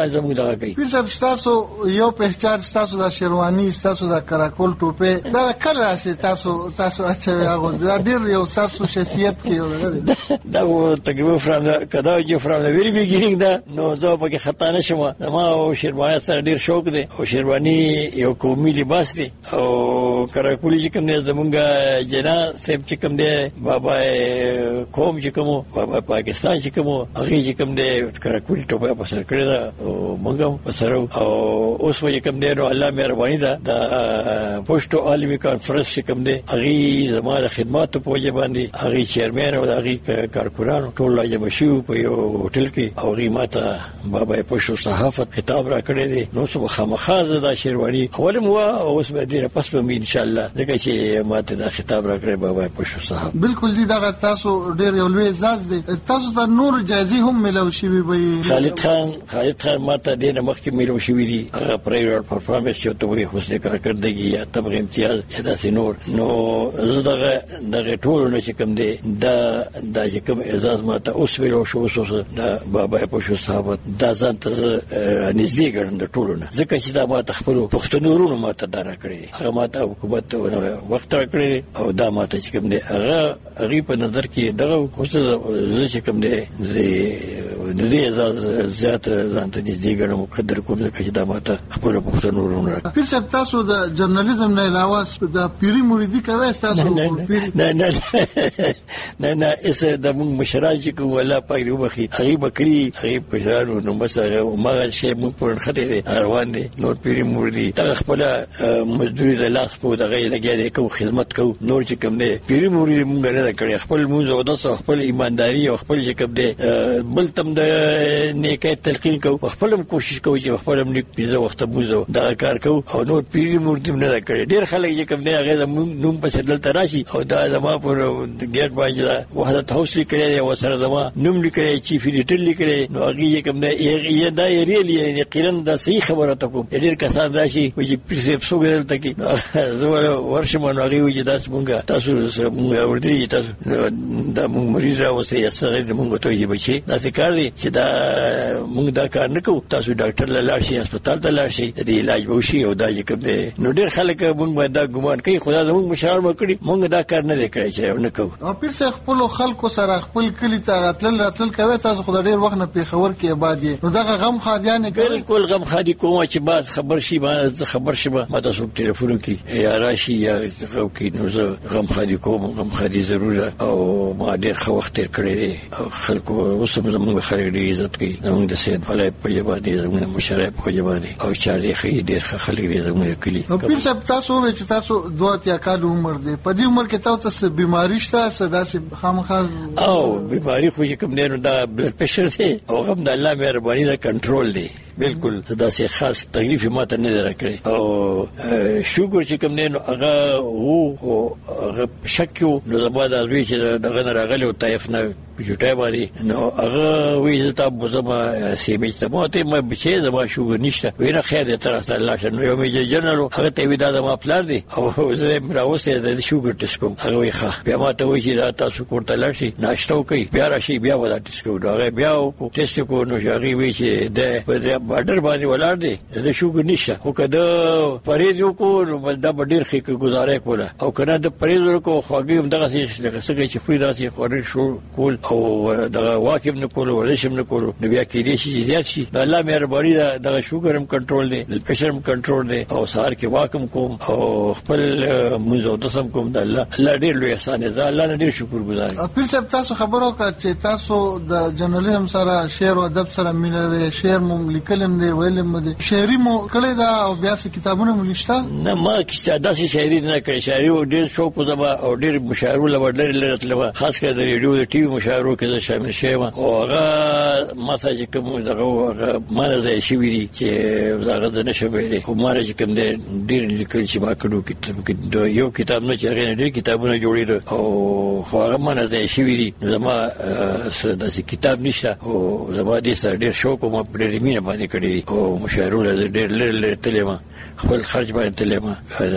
زموږ دغه کوي. پیر صاحب تاسو یو پہچان تاسو د شیروانی تاسو د کراکول ټوپه دا کله راسي تاسو تاسو اچوي هغه دا ډیر یو تاسو شخصیت کې یو دا و تقریبا فرام کدا چې فرام ویری بیګینګ دا نو زه په کې خطا نشم. ما او شیروانی سره ډیر شوق دی او شیروانی یو قومي لباس دی او کراکول چې کوم نه زمونږ جنا سیب چې کوم دی بابا قوم چې کوم بابا پاکستان چې کوم هغه چې کوم دی کراکول ټوپه په سر کړی دا او موږ په سر او اوس وجه کوم دی نو الله مهرباني ده د پښتو عالمي کانفرنس چې کوم دی هغه زموږ خدمات په وجه باندې هغه چیرمن او هغه کارکونانو ټول راځي شو په یو هوټل کې او هغه ماته بابا پښتو صحافت خطاب را کړی دی نو څه خامخازه دا شیروانی اول مو اوس به دې پس به ان شاء الله دغه چې ماته دا خطاب را کړی بابا پښتو صحافت بالکل دي دا تاسو ډیر یو لوی اعزاز دی. تاسو ته نور جایزې هم ملو شوی وي. خالد خان خالد خان ماته دې مخکې ملو شوی دی هغه پرایویټ پرفارمنس چې ته وایي حسن کارکردګي یا تبغ امتیاز یا داسې نور نو زه دغه دغه ټول نه چې کوم دی دا د چې کوم اعزاز ماته اوس ویلو شو اوس دا بابا پښتو صحافت دا ځان ته نږدې ګڼم د ټولو نه ځکه چې دا ماته خپل پښتنورونو ماته دارا کړی هغه ماته حکومت وخت را کړی او دا ماته چې کوم دی هغه هغه په نظر کې دغه زه چې کوم دی د دې اعزاز زیات ځان ته نږدې ګڼم قدر کوم ځکه چې دا ماته خپل پښتنورونو را پیر صاحب تاسو د جرنالیزم نه علاوه د پیری مریدي کوي تاسو نه نه نه نه اسه د موږ مشران چې کوم ولا پایرو بخي هغه بکری هغه پښانو نو بس هغه ما شی موږ پر خته دي روان دي نور پیری مریدي تا خپل مزدوري د لاس په دغه لګیا دي کو خدمت کو نور چې کوم دي پیری مریدي موږ نه کړی خپل موږ او د خپل ایمانداری او خپل چې کوم دي بل تم د نیکه تلقین کو خپل کوشش کوي چې خپل موږ پیزه وخت بوزو دا کار کو او نور پیری مریدي نه کړی ډیر خلک چې کوم دي هغه نوم په سدل تراشي او دا زما پر ګیټ باندې وحدت هاوس لیکلی او سره زما نوم لیکلی چیف ایډیټر لیکلی نو هغه کوم دی یی دا ریلی یقینا دا صحیح خبره ته کوم ډیر کسان راشي چې پرسپ سوګل تکي زه ورشم نو هغه وی دا څنګه تاسو موږ اوردی تاسو دا موږ مریض راوځي سره موږ ته یی بچي دا څنګه دی چې دا موږ دا کار نه کوو تاسو ډاکټر لاله شي هسپتال ته لاړ شي د علاج وشي او دا کوم دی نو ډیر خلک موږ دا ګمان کوي خدای زموږ مشار وکړي موږ دا کار نه کړی چې نه کوو او پیر څه خپل خلکو سره خپل کلی ته راتل راتل کوي تاسو خدای ډیر وخت نه پیښور کې آباد یې نو دغه غم خادیان کوي بالکل غم خادي کوم چې بعد خبر شي ما خبر شي ما تاسو ټلیفون کې یا راشي یا کې نو زه غم خادي کوم غم خادي ضروره او ما ډیر خو وخت تیر کړی دی او خلکو اوس موږ خلک ډیر عزت کوي موږ د سید فلای په جواب دي زموږ مشرای په جواب دي او چاري خې ډیر خلک دي زموږ کلی او پیر صاحب تاسو چې تاسو دوه یا کال عمر دی په دې عمر کې تاسو بیماری شته سداسي خامخا او بیماری خو کوم نه دا بلډ پريشر دی او هم د الله مهرباني دا کنټرول دی بالکل دا سه خاص تکلیف ماته نه درکړي او شوګر چې کوم نه هغه وو هغه شکیو نو زما د ازوی چې دغه راغلی او طائف نه جوټای باندې نو هغه وی زتا بوزما سیمه ته مو ته ما بچي زما شوګر نشته وینه خیر دې تر سره الله شنو یو می جنرال هغه ته وی دا زما پلار دی او زه راوسه د شوګر ټیسټ کوم هغه وی ښه بیا ما ته وی چې دا تاسو کوړه لاشي ناشته کوي بیا راشي بیا ولا ټیسټ کوو هغه بیا کو ټیسټ کو نو هغه وی چې د بارډر باندې ولاړ دی د شوګر نشه خو کده پریز کو نو بل دا ډیر خې گزاره کوله او کنه د پریز کو خوږی هم دغه څه چې خو داسې خوري شو کول او دغه واکب نه کول ورشم نه کول نو بیا کې دې شي زیات شي الله مهرباني دغه شوګر هم کنټرول دی د پريشر هم کنټرول دی او سار کې واکم کوم او خپل منځو تاسو کوم د الله الله ډیر لوی احسان دی الله ډیر شکر گزار پیر صاحب تاسو خبرو کا چې تاسو د جرنالیزم سره شعر او ادب سره مینه شعر مو لیکلم دی ویلم دی شعري مو کړی دا او بیا څه کتابونه مو لیکتا نه ما کیسه داسې شاعري نه کړې شاعري او ډیر شوق زما او ډیر مشاعرو لور لرتلو خاص کر د ریډیو د ټي وي مشاعرو کې شامل شوم او هغه مساج کوم دغه ما نه شي ویلي چې هغه نه شو ویلي خو ما چې کوم ډیر لیکل چې ما کړو کتاب یو کتاب نه چې هغه ډیر کتابونه جوړېدل او خو هغه ما نه شي ویلي زما داسې کتاب نشته او زما دې سره ډیر شوق او ما په ډیر مینه باندې کړی او مشاعرو له ډیر لري تلما خپل خرج باندې تلما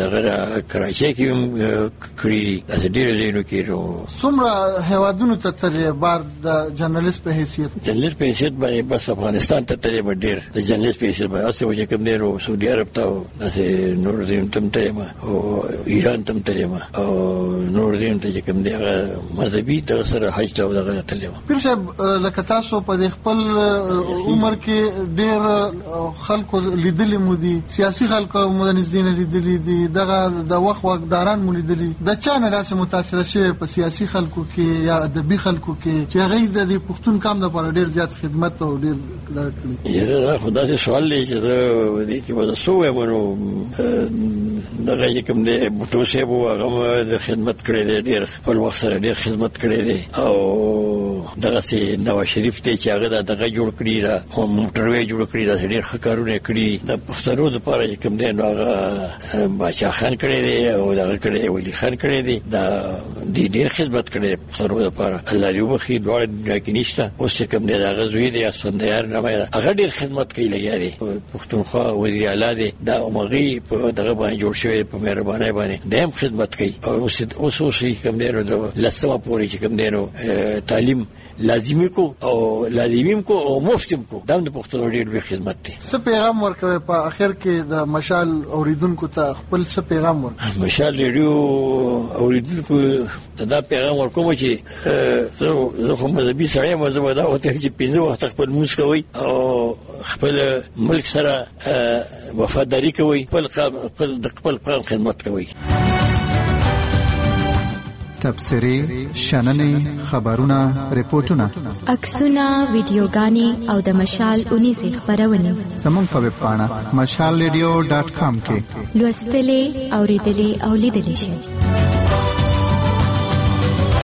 هغه کراچۍ کې کړی د ډیر زینو کې څومره هوادونو ته تر بار د جرنالست په حیثیت جرنالست په حیثیت باندې بس افغانستان ته تلې ډېر د جرنالست په حیثیت باندې اوسه وجه کوم ډېر سعودي عرب ته داسې نور دین تم تلې او ایران تم تلې او نور دین ته کوم دی هغه مذهبي تر سره حج ته دغه تلې پیر صاحب لکه تاسو په خپل عمر کې ډېر خلکو لیدلې مو دي سیاسي خلکو مدنزین لیدلې دي دغه د وخت واکداران مو لیدلي د چا نه داسې متاثر شوی په سیاسي خلکو کې یا ادبي خلکو کې چې هغه د پښتون کام لپاره ډېر زیات خدمت او ډېر کړی یره خدا دې سوال دی چې دا دې کې به سو ورو دغه کوم دی بوټو شه بو هغه د خدمت کړی دی ډېر خپل وخت سره ډېر خدمت کړی دی او دغه سي نواز شریف ته چې هغه دغه جوړ کړی دا موټروي جوړ کړی دا ډېر ښکارونه کړی د پښتنو لپاره چې کوم دی نو هغه بادشاہ خان کړی دی او دغه کړی ولی خان کړی دی دا د ډېر خدمت کړی پښتنو لپاره الله دې وبخي دواړه دنیا کې نشته اوس کوم دی دغه زوی دی اسفندیار نامه هغه ډېر خدمت کوي لګیا دی پښتونخوا وزیر اعلی دی دا عمرغي په دغه باندې جوړ شوی په مهرباني باندې دیم خدمت کوي او اوس اوس اوس کوم دی نو د لسمه پورې چې کوم دی نو تعلیم لازمي کو او لازمیم کو او مفتم کو دا د پښتنو ډېر به خدمت دي. څه پیغام ورکوي په اخر کې د مشال اوریدونکو ته خپل څه پیغام ورکوي؟ مشال ریډیو اوریدونکو ته دا پیغام ورکوم چې زه زه کوم مذهبي سړی یم زه دا وته چې پنځه وخت خپل موږ کوي او خپل ملک سره وفاداری کوي خپل خپل د خپل قوم خدمت کوي. تبصرې شننې خبرونه ریپورتونه عکسونه ویډیوګانې او د مشال اونیزې خبرونه زموږ په ویب پاڼه مشال ریډیو ډاټ کام کې لوستلې اوریدلې او لیدلې شئ.